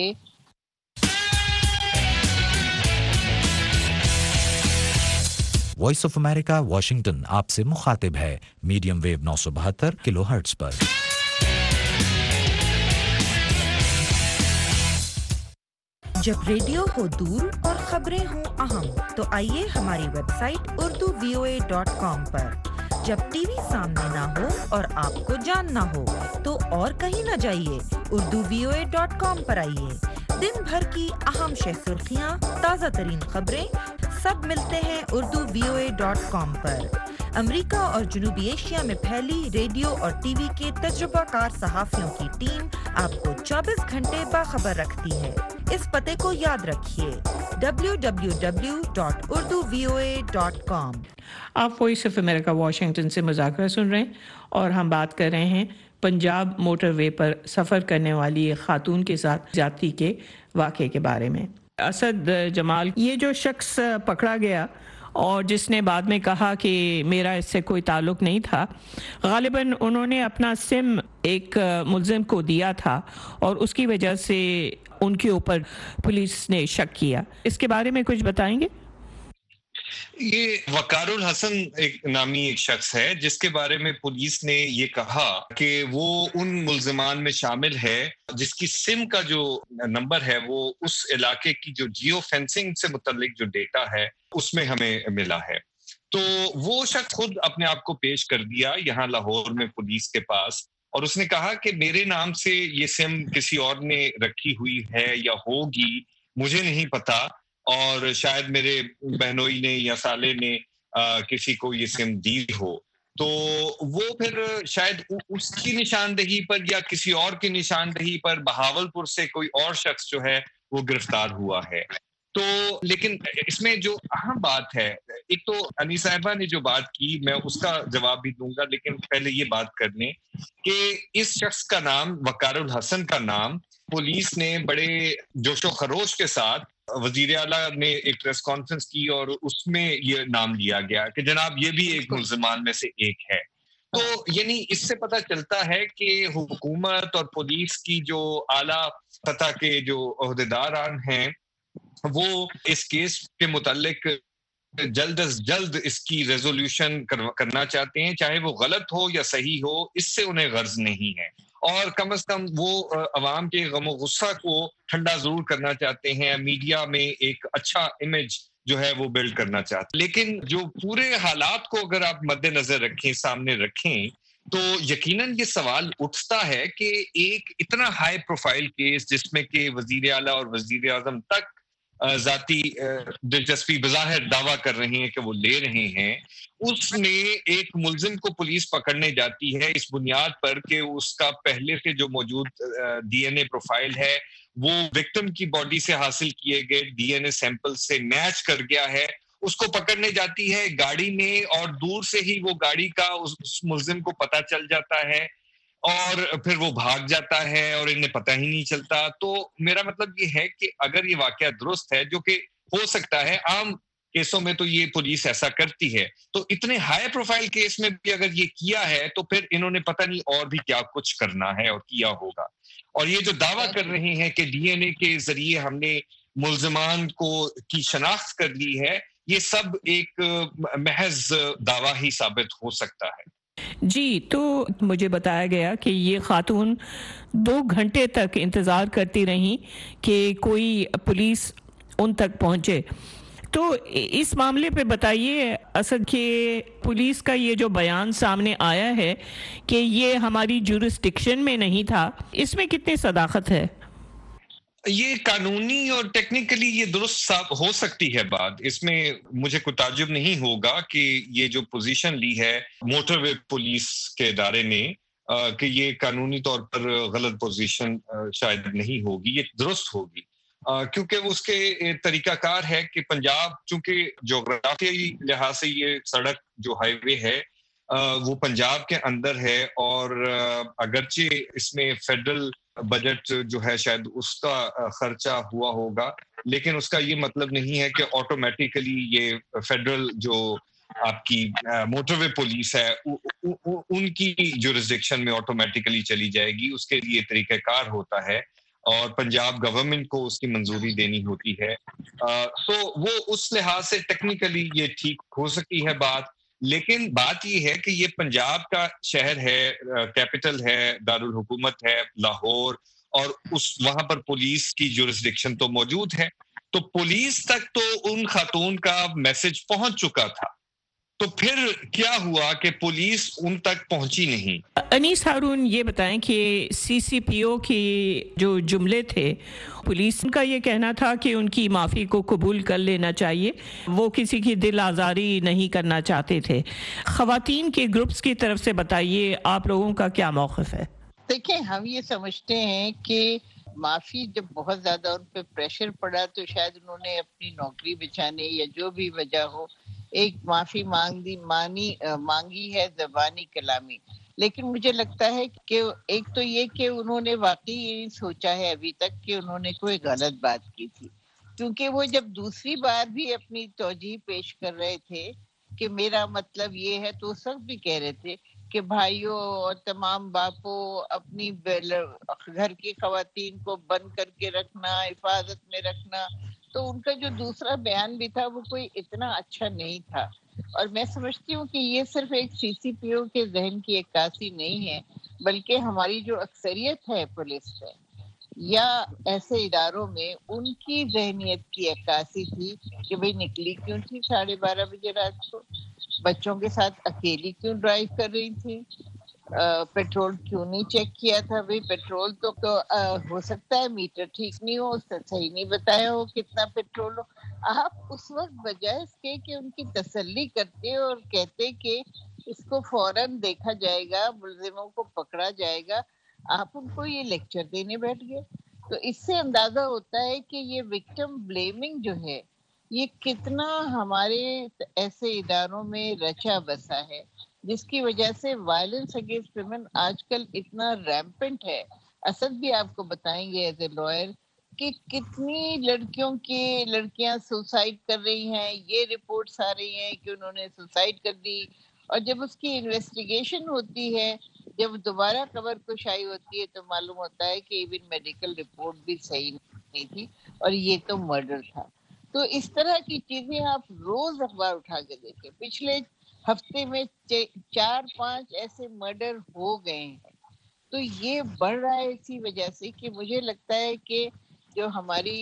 وائس آف امریکہ واشنگٹن آپ سے مخاطب ہے میڈیم ویو نو سو بہتر کلو ہرٹز پر. جب ریڈیو ہو دور اور خبریں ہوں اہم تو آئیے ہماری website Urdu V O A dot com پر. جب ٹی وی سامنے نہ ہو اور آپ کو جاننا ہو تو اور کہیں نہ جائیے, Urdu V O A dot com پر آئیے. دن بھر کی اہم شہ سرخیاں, تازہ ترین خبریں سب ملتے ہیں Urdu V O A dot com پر. امریکہ اور جنوبی ایشیا میں پھیلی ریڈیو اور ٹی وی کے تجربہ کار صحافیوں کی ٹیم آپ کو چوبیس گھنٹے باخبر رکھتی ہے. اس پتے کو یاد رکھیے, W W W dot Urdu V O A dot com. آپ وائس آف امریکہ واشنگٹن سے مذاکرہ سن رہے ہیں اور ہم بات کر رہے ہیں پنجاب موٹر وے پر سفر کرنے والی ایک خاتون کے ساتھ زیادتی کے واقعے کے بارے میں. اسد جمال, یہ جو شخص پکڑا گیا اور جس نے بعد میں کہا کہ میرا اس سے کوئی تعلق نہیں تھا, غالباً انہوں نے اپنا سم ایک ملزم کو دیا تھا اور اس کی وجہ سے ان کے اوپر پولیس نے شک کیا. اس کے بارے میں کچھ بتائیں گے؟ یہ وقار الحسن ایک نامی ایک شخص ہے جس کے بارے میں پولیس نے یہ کہا کہ وہ ان ملزمان میں شامل ہے جس کی سم کا جو نمبر ہے وہ اس علاقے کی جو جیو فینسنگ سے متعلق جو ڈیٹا ہے اس میں ہمیں ملا ہے. تو وہ شخص خود اپنے آپ کو پیش کر دیا یہاں لاہور میں پولیس کے پاس, اور اس نے کہا کہ میرے نام سے یہ سم کسی اور نے رکھی ہوئی ہے یا ہوگی, مجھے نہیں پتا, اور شاید میرے بہنوئی نے یا سالے نے آ, کسی کو یہ سم دی ہو. تو وہ پھر شاید اس کی نشاندہی پر یا کسی اور کی نشاندہی پر بہاولپور سے کوئی اور شخص جو ہے وہ گرفتار ہوا ہے. تو لیکن اس میں جو اہم بات ہے, ایک تو انی صاحبہ نے جو بات کی میں اس کا جواب بھی دوں گا, لیکن پہلے یہ بات کر لیں کہ اس شخص کا نام وقار الحسن کا نام پولیس نے بڑے جوش و خروش کے ساتھ, وزیر اعلیٰ نے ایک پریس کانفرنس کی اور اس میں یہ نام لیا گیا کہ جناب یہ بھی ایک ملزمان میں سے ایک ہے. تو یعنی اس سے پتہ چلتا ہے کہ حکومت اور پولیس کی جو اعلیٰ سطح کے جو عہدیداران ہیں وہ اس کیس کے متعلق جلد از جلد اس کی ریزولوشن کرنا چاہتے ہیں, چاہے وہ غلط ہو یا صحیح ہو, اس سے انہیں غرض نہیں ہے, اور کم از کم وہ عوام کے غم و غصہ کو ٹھنڈا ضرور کرنا چاہتے ہیں, میڈیا میں ایک اچھا امیج جو ہے وہ بلڈ کرنا چاہتے ہیں. لیکن جو پورے حالات کو اگر آپ مد نظر رکھیں, سامنے رکھیں, تو یقیناً یہ سوال اٹھتا ہے کہ ایک اتنا ہائی پروفائل کیس جس میں کہ وزیر اعلیٰ اور وزیر اعظم تک ذاتی دلچسپی بظاہر دعویٰ کر رہے ہیں کہ وہ لے رہے ہیں, اس میں ایک ملزم کو پولیس پکڑنے جاتی ہے اس بنیاد پر کہ اس کا پہلے سے جو موجود ڈی این اے پروفائل ہے وہ وکٹم کی باڈی سے حاصل کیے گئے ڈی این اے سیمپل سے میچ کر گیا ہے. اس کو پکڑنے جاتی ہے گاڑی میں, اور دور سے ہی وہ گاڑی کا اس ملزم کو پتہ چل جاتا ہے اور پھر وہ بھاگ جاتا ہے اور انہیں پتہ ہی نہیں چلتا. تو میرا مطلب یہ ہے کہ اگر یہ واقعہ درست ہے, جو کہ ہو سکتا ہے, عام کیسوں میں تو یہ پولیس ایسا کرتی ہے, تو اتنے ہائی پروفائل کیس میں بھی اگر یہ کیا ہے تو پھر انہوں نے پتہ نہیں اور بھی کیا کچھ کرنا ہے اور کیا ہوگا. اور یہ جو دعویٰ کر رہے ہیں کہ ڈی این اے کے ذریعے ہم نے ملزمان کو کی شناخت کر لی ہے، یہ سب ایک محض دعویٰ ہی ثابت ہو سکتا ہے۔ جی، تو مجھے بتایا گیا کہ یہ خاتون دو گھنٹے تک انتظار کرتی رہیں کہ کوئی پولیس ان تک پہنچے، تو اس معاملے پہ بتائیے اسد کہ پولیس کا یہ جو بیان سامنے آیا ہے کہ یہ ہماری جورسڈکشن میں نہیں تھا، اس میں کتنی صداقت ہے؟ یہ قانونی اور ٹیکنیکلی یہ درست ہو سکتی ہے بات، اس میں مجھے کوئی تعجب نہیں ہوگا کہ یہ جو پوزیشن لی ہے موٹر وے پولیس کے ادارے نے کہ یہ قانونی طور پر غلط پوزیشن شاید نہیں ہوگی، یہ درست ہوگی، کیونکہ اس کے طریقہ کار ہے کہ پنجاب چونکہ جغرافیائی لحاظ سے یہ سڑک جو ہائی وے ہے وہ پنجاب کے اندر ہے، اور اگرچہ اس میں فیڈرل بجٹ جو ہے شاید اس کا خرچہ ہوا ہوگا، لیکن اس کا یہ مطلب نہیں ہے کہ آٹومیٹیکلی یہ فیڈرل جو آپ کی موٹر وے پولیس ہے ان کی جورسڈکشن میں آٹومیٹیکلی چلی جائے گی، اس کے لیے طریقہ کار ہوتا ہے اور پنجاب گورنمنٹ کو اس کی منظوری دینی ہوتی ہے، سو وہ اس لحاظ سے ٹیکنیکلی یہ ٹھیک ہو سکتی ہے بات، لیکن بات یہ ہے کہ یہ پنجاب کا شہر ہے، کیپٹل ہے، دارالحکومت ہے لاہور، اور اس وہاں پر پولیس کی جورسڈکشن تو موجود ہے، تو پولیس تک تو ان خاتون کا میسج پہنچ چکا تھا، تو پھر کیا ہوا کہ پولیس ان تک پہنچی نہیں؟ انیس ہارون، یہ بتائیں کہ سی سی پی او کی جو جملے تھے، پولیس کا یہ کہنا تھا کہ ان کی معافی کو قبول کر لینا چاہیے، وہ کسی کی دل آزاری نہیں کرنا چاہتے تھے۔ خواتین کے گروپس کی طرف سے بتائیے آپ لوگوں کا کیا موقف ہے؟ دیکھیں، ہم یہ سمجھتے ہیں کہ معافی جب بہت زیادہ ان پہ پریشر پڑا تو شاید انہوں نے اپنی نوکری بچانے یا جو بھی وجہ ہو ایک معافی مانگ دی مانی مانگی ہے زبانی کلامی، لیکن مجھے لگتا ہے کہ ایک تو یہ کہ انہوں نے واقعی یہ نہیں سوچا ہے ابھی تک کہ انہوں نے کوئی غلط بات کی تھی، کیونکہ وہ جب دوسری بار بھی اپنی توجیہ پیش کر رہے تھے کہ میرا مطلب یہ ہے، تو اس وقت بھی کہہ رہے تھے کہ بھائیوں اور تمام باپوں اپنی گھر کی خواتین کو بند کر کے رکھنا، حفاظت میں رکھنا، تو ان کا جو دوسرا بیان بھی تھا وہ کوئی اتنا اچھا نہیں تھا، اور میں سمجھتی ہوں کہ یہ صرف ایک سی سی پی او کے ذہن کی عکاسی نہیں ہے، بلکہ ہماری جو اکثریت ہے پولیس میں یا ایسے اداروں میں ان کی ذہنیت کی عکاسی تھی کہ بھئی نکلی کیوں تھی ساڑھے بارہ بجے رات کو، بچوں کے ساتھ اکیلی کیوں ڈرائیو کر رہی تھی، پیٹرول کیوں نہیں چیک کیا تھا، بھئی پیٹرول تو ہو سکتا ہے میٹر ٹھیک نہیں ہو، اس سے صحیح نہیں بتایا ہو کتنا پیٹرول ہو، آپ اس وقت بجائے اس کے کہ ان کی تسلی کرتے اور کہتے کہ اس کو فوراً دیکھا جائے گا، ملزموں کو پکڑا جائے گا، آپ ان کو یہ لیکچر دینے بیٹھ گئے۔ تو اس سے اندازہ ہوتا ہے کہ یہ وکٹم بلیمنگ جو ہے یہ کتنا ہمارے ایسے اداروں میں رچا بسا ہے، جس کی وجہ سے وائلنس اگینسٹ ویمن آج کل اتنا ریمپنٹ ہے۔ اسد بھی آپ کو بتائیں گے ایز اے لائر کہ کتنی لڑکیوں کی لڑکیاں سوسائڈ کر رہی ہیں، یہ رپورٹس آ رہی ہیں کہ انہوں نے سوسائڈ کر دی، اور جب اس کی انویسٹیگیشن ہوتی ہے، جب دوبارہ خبر کشائی ہوتی ہے تو معلوم ہوتا ہے کہ ایون میڈیکل رپورٹ بھی صحیح نہیں تھی اور یہ تو مرڈر تھا۔ تو اس طرح کی چیزیں آپ روز اخبار اٹھا کے دیکھیں، پچھلے ہفتے میں چار پانچ ایسے مرڈر ہو گئے ہیں، تو یہ بڑھ رہا ہے اسی وجہ سے کہ مجھے لگتا ہے کہ جو ہماری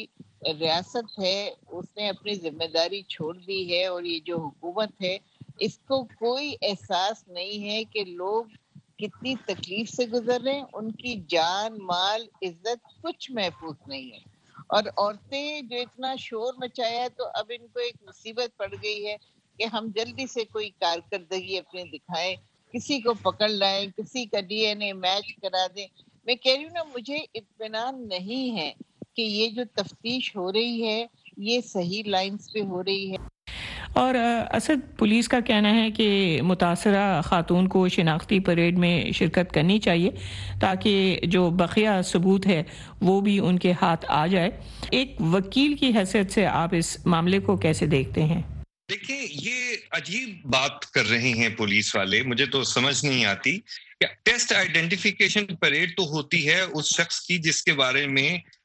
ریاست ہے اس نے اپنی ذمہ داری چھوڑ دی ہے، اور یہ جو حکومت ہے اس کو کوئی احساس نہیں ہے کہ لوگ کتنی تکلیف سے گزر رہے ہیں، ان کی جان مال عزت کچھ محفوظ نہیں ہے، اور عورتیں جو اتنا شور مچایا تو اب ان کو ایک مصیبت پڑ گئی ہے کہ ہم جلدی سے کوئی کارکردگی اپنی دکھائیں، کسی کو پکڑ لائیں، کسی کا ڈی این اے میچ کرا دیں۔ میں کہہ رہی ہوں نا، مجھے اطمینان نہیں ہے کہ یہ جو تفتیش ہو رہی ہے یہ صحیح لائنز پہ ہو رہی ہے۔ اور اسد، پولیس کا کہنا ہے کہ متاثرہ خاتون کو شناختی پریڈ میں شرکت کرنی چاہیے تاکہ جو بقیہ ثبوت ہے وہ بھی ان کے ہاتھ آ جائے۔ ایک وکیل کی حیثیت سے آپ اس معاملے کو کیسے دیکھتے ہیں؟ دیکھیں، یہ عجیب بات کر رہے ہیں پولیس والے، مجھے تو سمجھ نہیں آتی۔ ٹیسٹ آئیڈینٹیفیکیشن پریڈ تو ہوتی ہے اس شخص کی جس کے بارے میں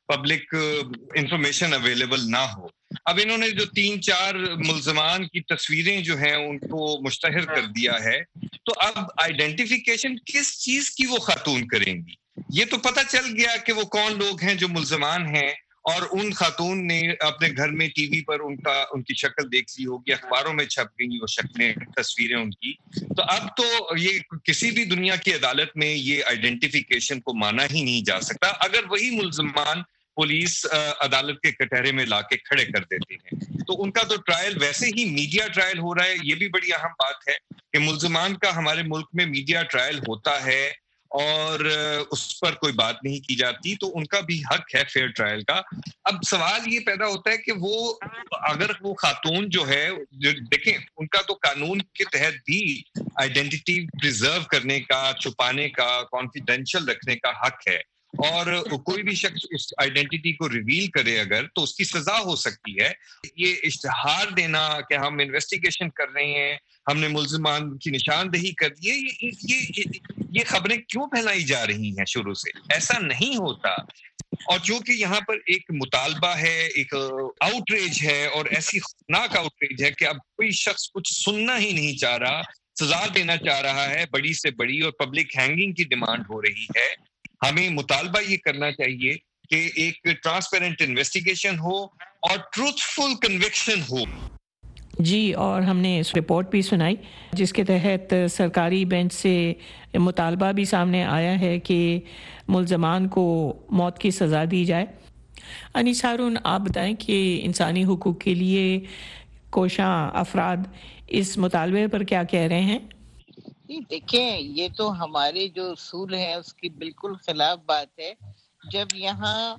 پبلک انفارمیشن اویلیبل نہ ہو. اب انہوں نے جو تین چار ملزمان کی تصویریں جو ہیں ان کو مشتہر کر دیا ہے, تو اب آئیڈینٹیفیکیشن کس چیز کی وہ خاتون کریں گی؟ یہ تو پتہ چل گیا کہ وہ کون لوگ ہیں جو ملزمان ہیں, اور ان خاتون نے اپنے گھر میں ٹی وی پر ان کا ان کی شکل دیکھ لی ہوگی, اخباروں میں چھپ گئی وہ شکلیں, تصویریں ان کی. تو اب تو یہ کسی بھی دنیا کی عدالت میں یہ آئیڈینٹیفیکیشن کو مانا ہی نہیں جا سکتا اگر وہی ملزمان پولیس عدالت کے کٹہرے میں لا کے کھڑے کر دیتے ہیں. تو ان کا تو ٹرائل ویسے ہی میڈیا ٹرائل ہو رہا ہے. یہ بھی بڑی اہم بات ہے کہ ملزمان کا ہمارے ملک میں میڈیا ٹرائل ہوتا ہے اور اس پر کوئی بات نہیں کی جاتی, تو ان کا بھی حق ہے فیئر ٹرائل کا. اب سوال یہ پیدا ہوتا ہے کہ وہ اگر وہ خاتون جو ہے, دیکھیں ان کا تو قانون کے تحت بھی آئیڈینٹی پریزرو کرنے کا, چھپانے کا, کانفیڈینشیل رکھنے کا حق ہے, اور کوئی بھی شخص اس آئیڈینٹی کو ریویل کرے اگر تو اس کی سزا ہو سکتی ہے. یہ اشتہار دینا کہ ہم انویسٹیگیشن کر رہے ہیں, ہم نے ملزمان کی نشاندہی کر دی ہے, یہ, یہ, یہ, یہ خبریں کیوں پھیلائی جا رہی ہیں شروع سے؟ ایسا نہیں ہوتا. اور چونکہ یہاں پر ایک مطالبہ ہے, ایک آؤٹریج ہے, اور ایسی خطرناک آؤٹریج ہے کہ اب کوئی شخص کچھ سننا ہی نہیں چاہ رہا, سزا دینا چاہ رہا ہے بڑی سے بڑی, اور پبلک ہینگنگ کی ڈیمانڈ ہو رہی ہے. ہمیں مطالبہ یہ کرنا چاہیے کہ ایک ٹرانسپیرنٹ انویسٹیگیشن ہو اور ٹروتھفل کنوکشن ہو. جی, اور ہم نے اس رپورٹ بھی سنائی جس کے تحت سرکاری بینچ سے مطالبہ بھی سامنے آیا ہے کہ ملزمان کو موت کی سزا دی جائے. انیس ہارون, آپ بتائیں کہ انسانی حقوق کے لیے کوشاں افراد اس مطالبے پر کیا کہہ رہے ہیں؟ دیکھیں, یہ تو ہمارے جو اصول ہیں اس کی بالکل خلاف بات ہے. جب یہاں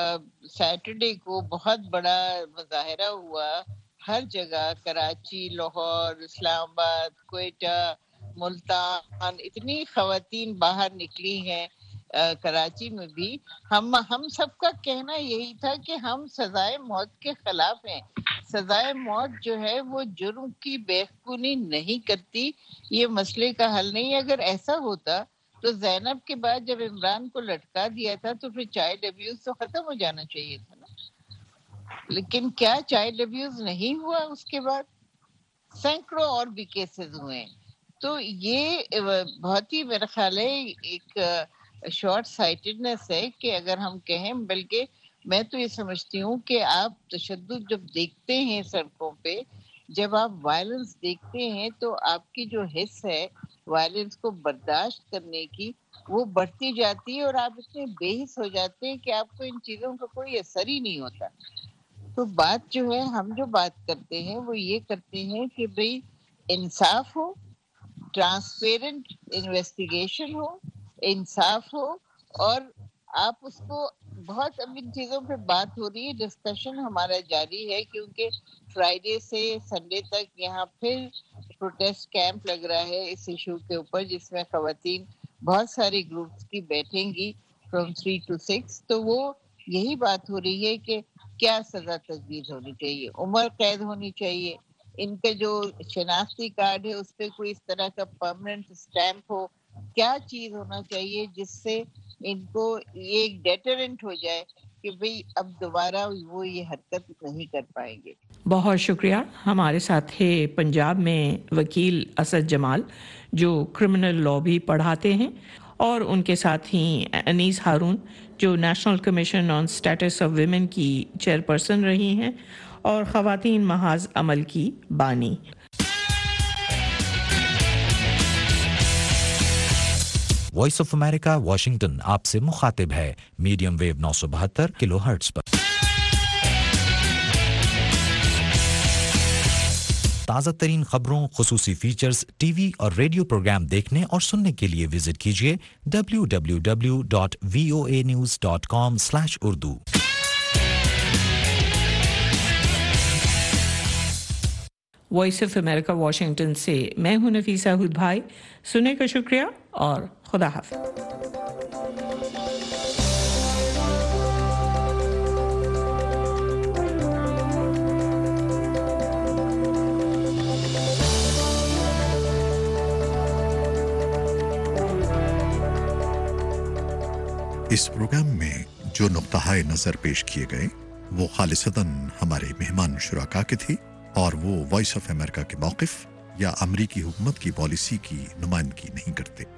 سیٹرڈے کو بہت بڑا مظاہرہ ہوا ہر جگہ, کراچی, لاہور, اسلام آباد, کوئٹہ, ملتان, اتنی خواتین باہر نکلی ہیں, کراچی میں بھی, ہم ہم سب کا کہنا یہی تھا کہ ہم سزائے موت کے خلاف ہیں. سزائے موت جو ہے وہ جرم کی بےخونی نہیں کرتی, یہ مسئلے کا حل نہیں. اگر ایسا ہوتا تو زینب کے بعد جب عمران کو لٹکا دیا تھا تو پھر چائلڈ ابیوز تو ختم ہو جانا چاہیے تھا نا. لیکن کیا چائلڈ ابیوز نہیں ہوا؟ اس کے بعد سینکڑوں اور بھی کیسز ہوئے. تو یہ بہت ہی میرا خیال ہے ایک شارٹ سائٹڈنس ہے کہ اگر ہم کہیں, بلکہ میں تو یہ سمجھتی ہوں کہ آپ تشدد جب دیکھتے ہیں سڑکوں پہ, جب آپ وائلنس دیکھتے ہیں تو آپ کی جو حص ہے وائلنس کو برداشت کرنے کی وہ بڑھتی جاتی ہے, اور آپ اتنے بے حس ہو جاتے ہیں کہ آپ کو ان چیزوں کا کوئی اثر ہی نہیں ہوتا. تو بات جو ہے, ہم جو بات کرتے ہیں وہ یہ کرتے ہیں کہ بھئی انصاف ہو, ٹرانسپیرنٹ انویسٹیگیشن ہو, انصاف ہو, اور آپ اس کو بہت اب ان چیزوں پہ بات ہو رہی ہے, ڈسکشن ہمارا جاری ہے, کیونکہ فرائیڈے سے سنڈے تک یہاں پھر پروٹیسٹ کیمپ لگ رہا ہے اس ایشو کے اوپر, جس میں خواتین بہت ساری گروپس کی بیٹھیں گی فرام تھری ٹو سکس. تو وہ یہی بات ہو رہی ہے کہ کیا سزا تجویز ہونی چاہیے, عمر قید ہونی چاہیے, ان کے جو شناختی کارڈ ہے اس پہ کوئی اس طرح کا پرماننٹ اسٹیمپ ہو, کیا چیز ہونا چاہیے جس سے ان کو یہ ایک ڈیٹرنٹ ہو جائے کہ بھئی اب دوبارہ وہ یہ حرکت نہیں کر پائیں گے. بہت شکریہ. ہمارے ساتھ ہے پنجاب میں وکیل اسد جمال جو کرمنل لا بھی پڑھاتے ہیں, اور ان کے ساتھ ہی انیس ہارون جو national commission on status of women کی چیئرپرسن رہی ہیں اور خواتین محاذ عمل کی بانی. وائس آف امریکہ واشنگٹن آپ سے مخاطب ہے میڈیم ویو نو سو بہتر کلو ہرٹز پر. تازہ ترین خبروں, خصوصی فیچرز, ٹی وی اور ریڈیو پروگرام دیکھنے اور سننے کے لیے وزٹ کیجیے W W W dot V O A news dot com slash Urdu. Voice of America Washington سے میں ہوں نفیسہ ہود بھائی. سننے کا شکریہ اور خدا حافظ. اس پروگرام میں जो नुक्ताए नज़र पेश किए गए वो खालिसतन हमारे मेहमान शुराका के थे और वो वॉइस ऑफ अमेरिका के मौक़िफ़ या अमरीकी हुकूमत की पॉलिसी की नुमाइंदगी नहीं करते।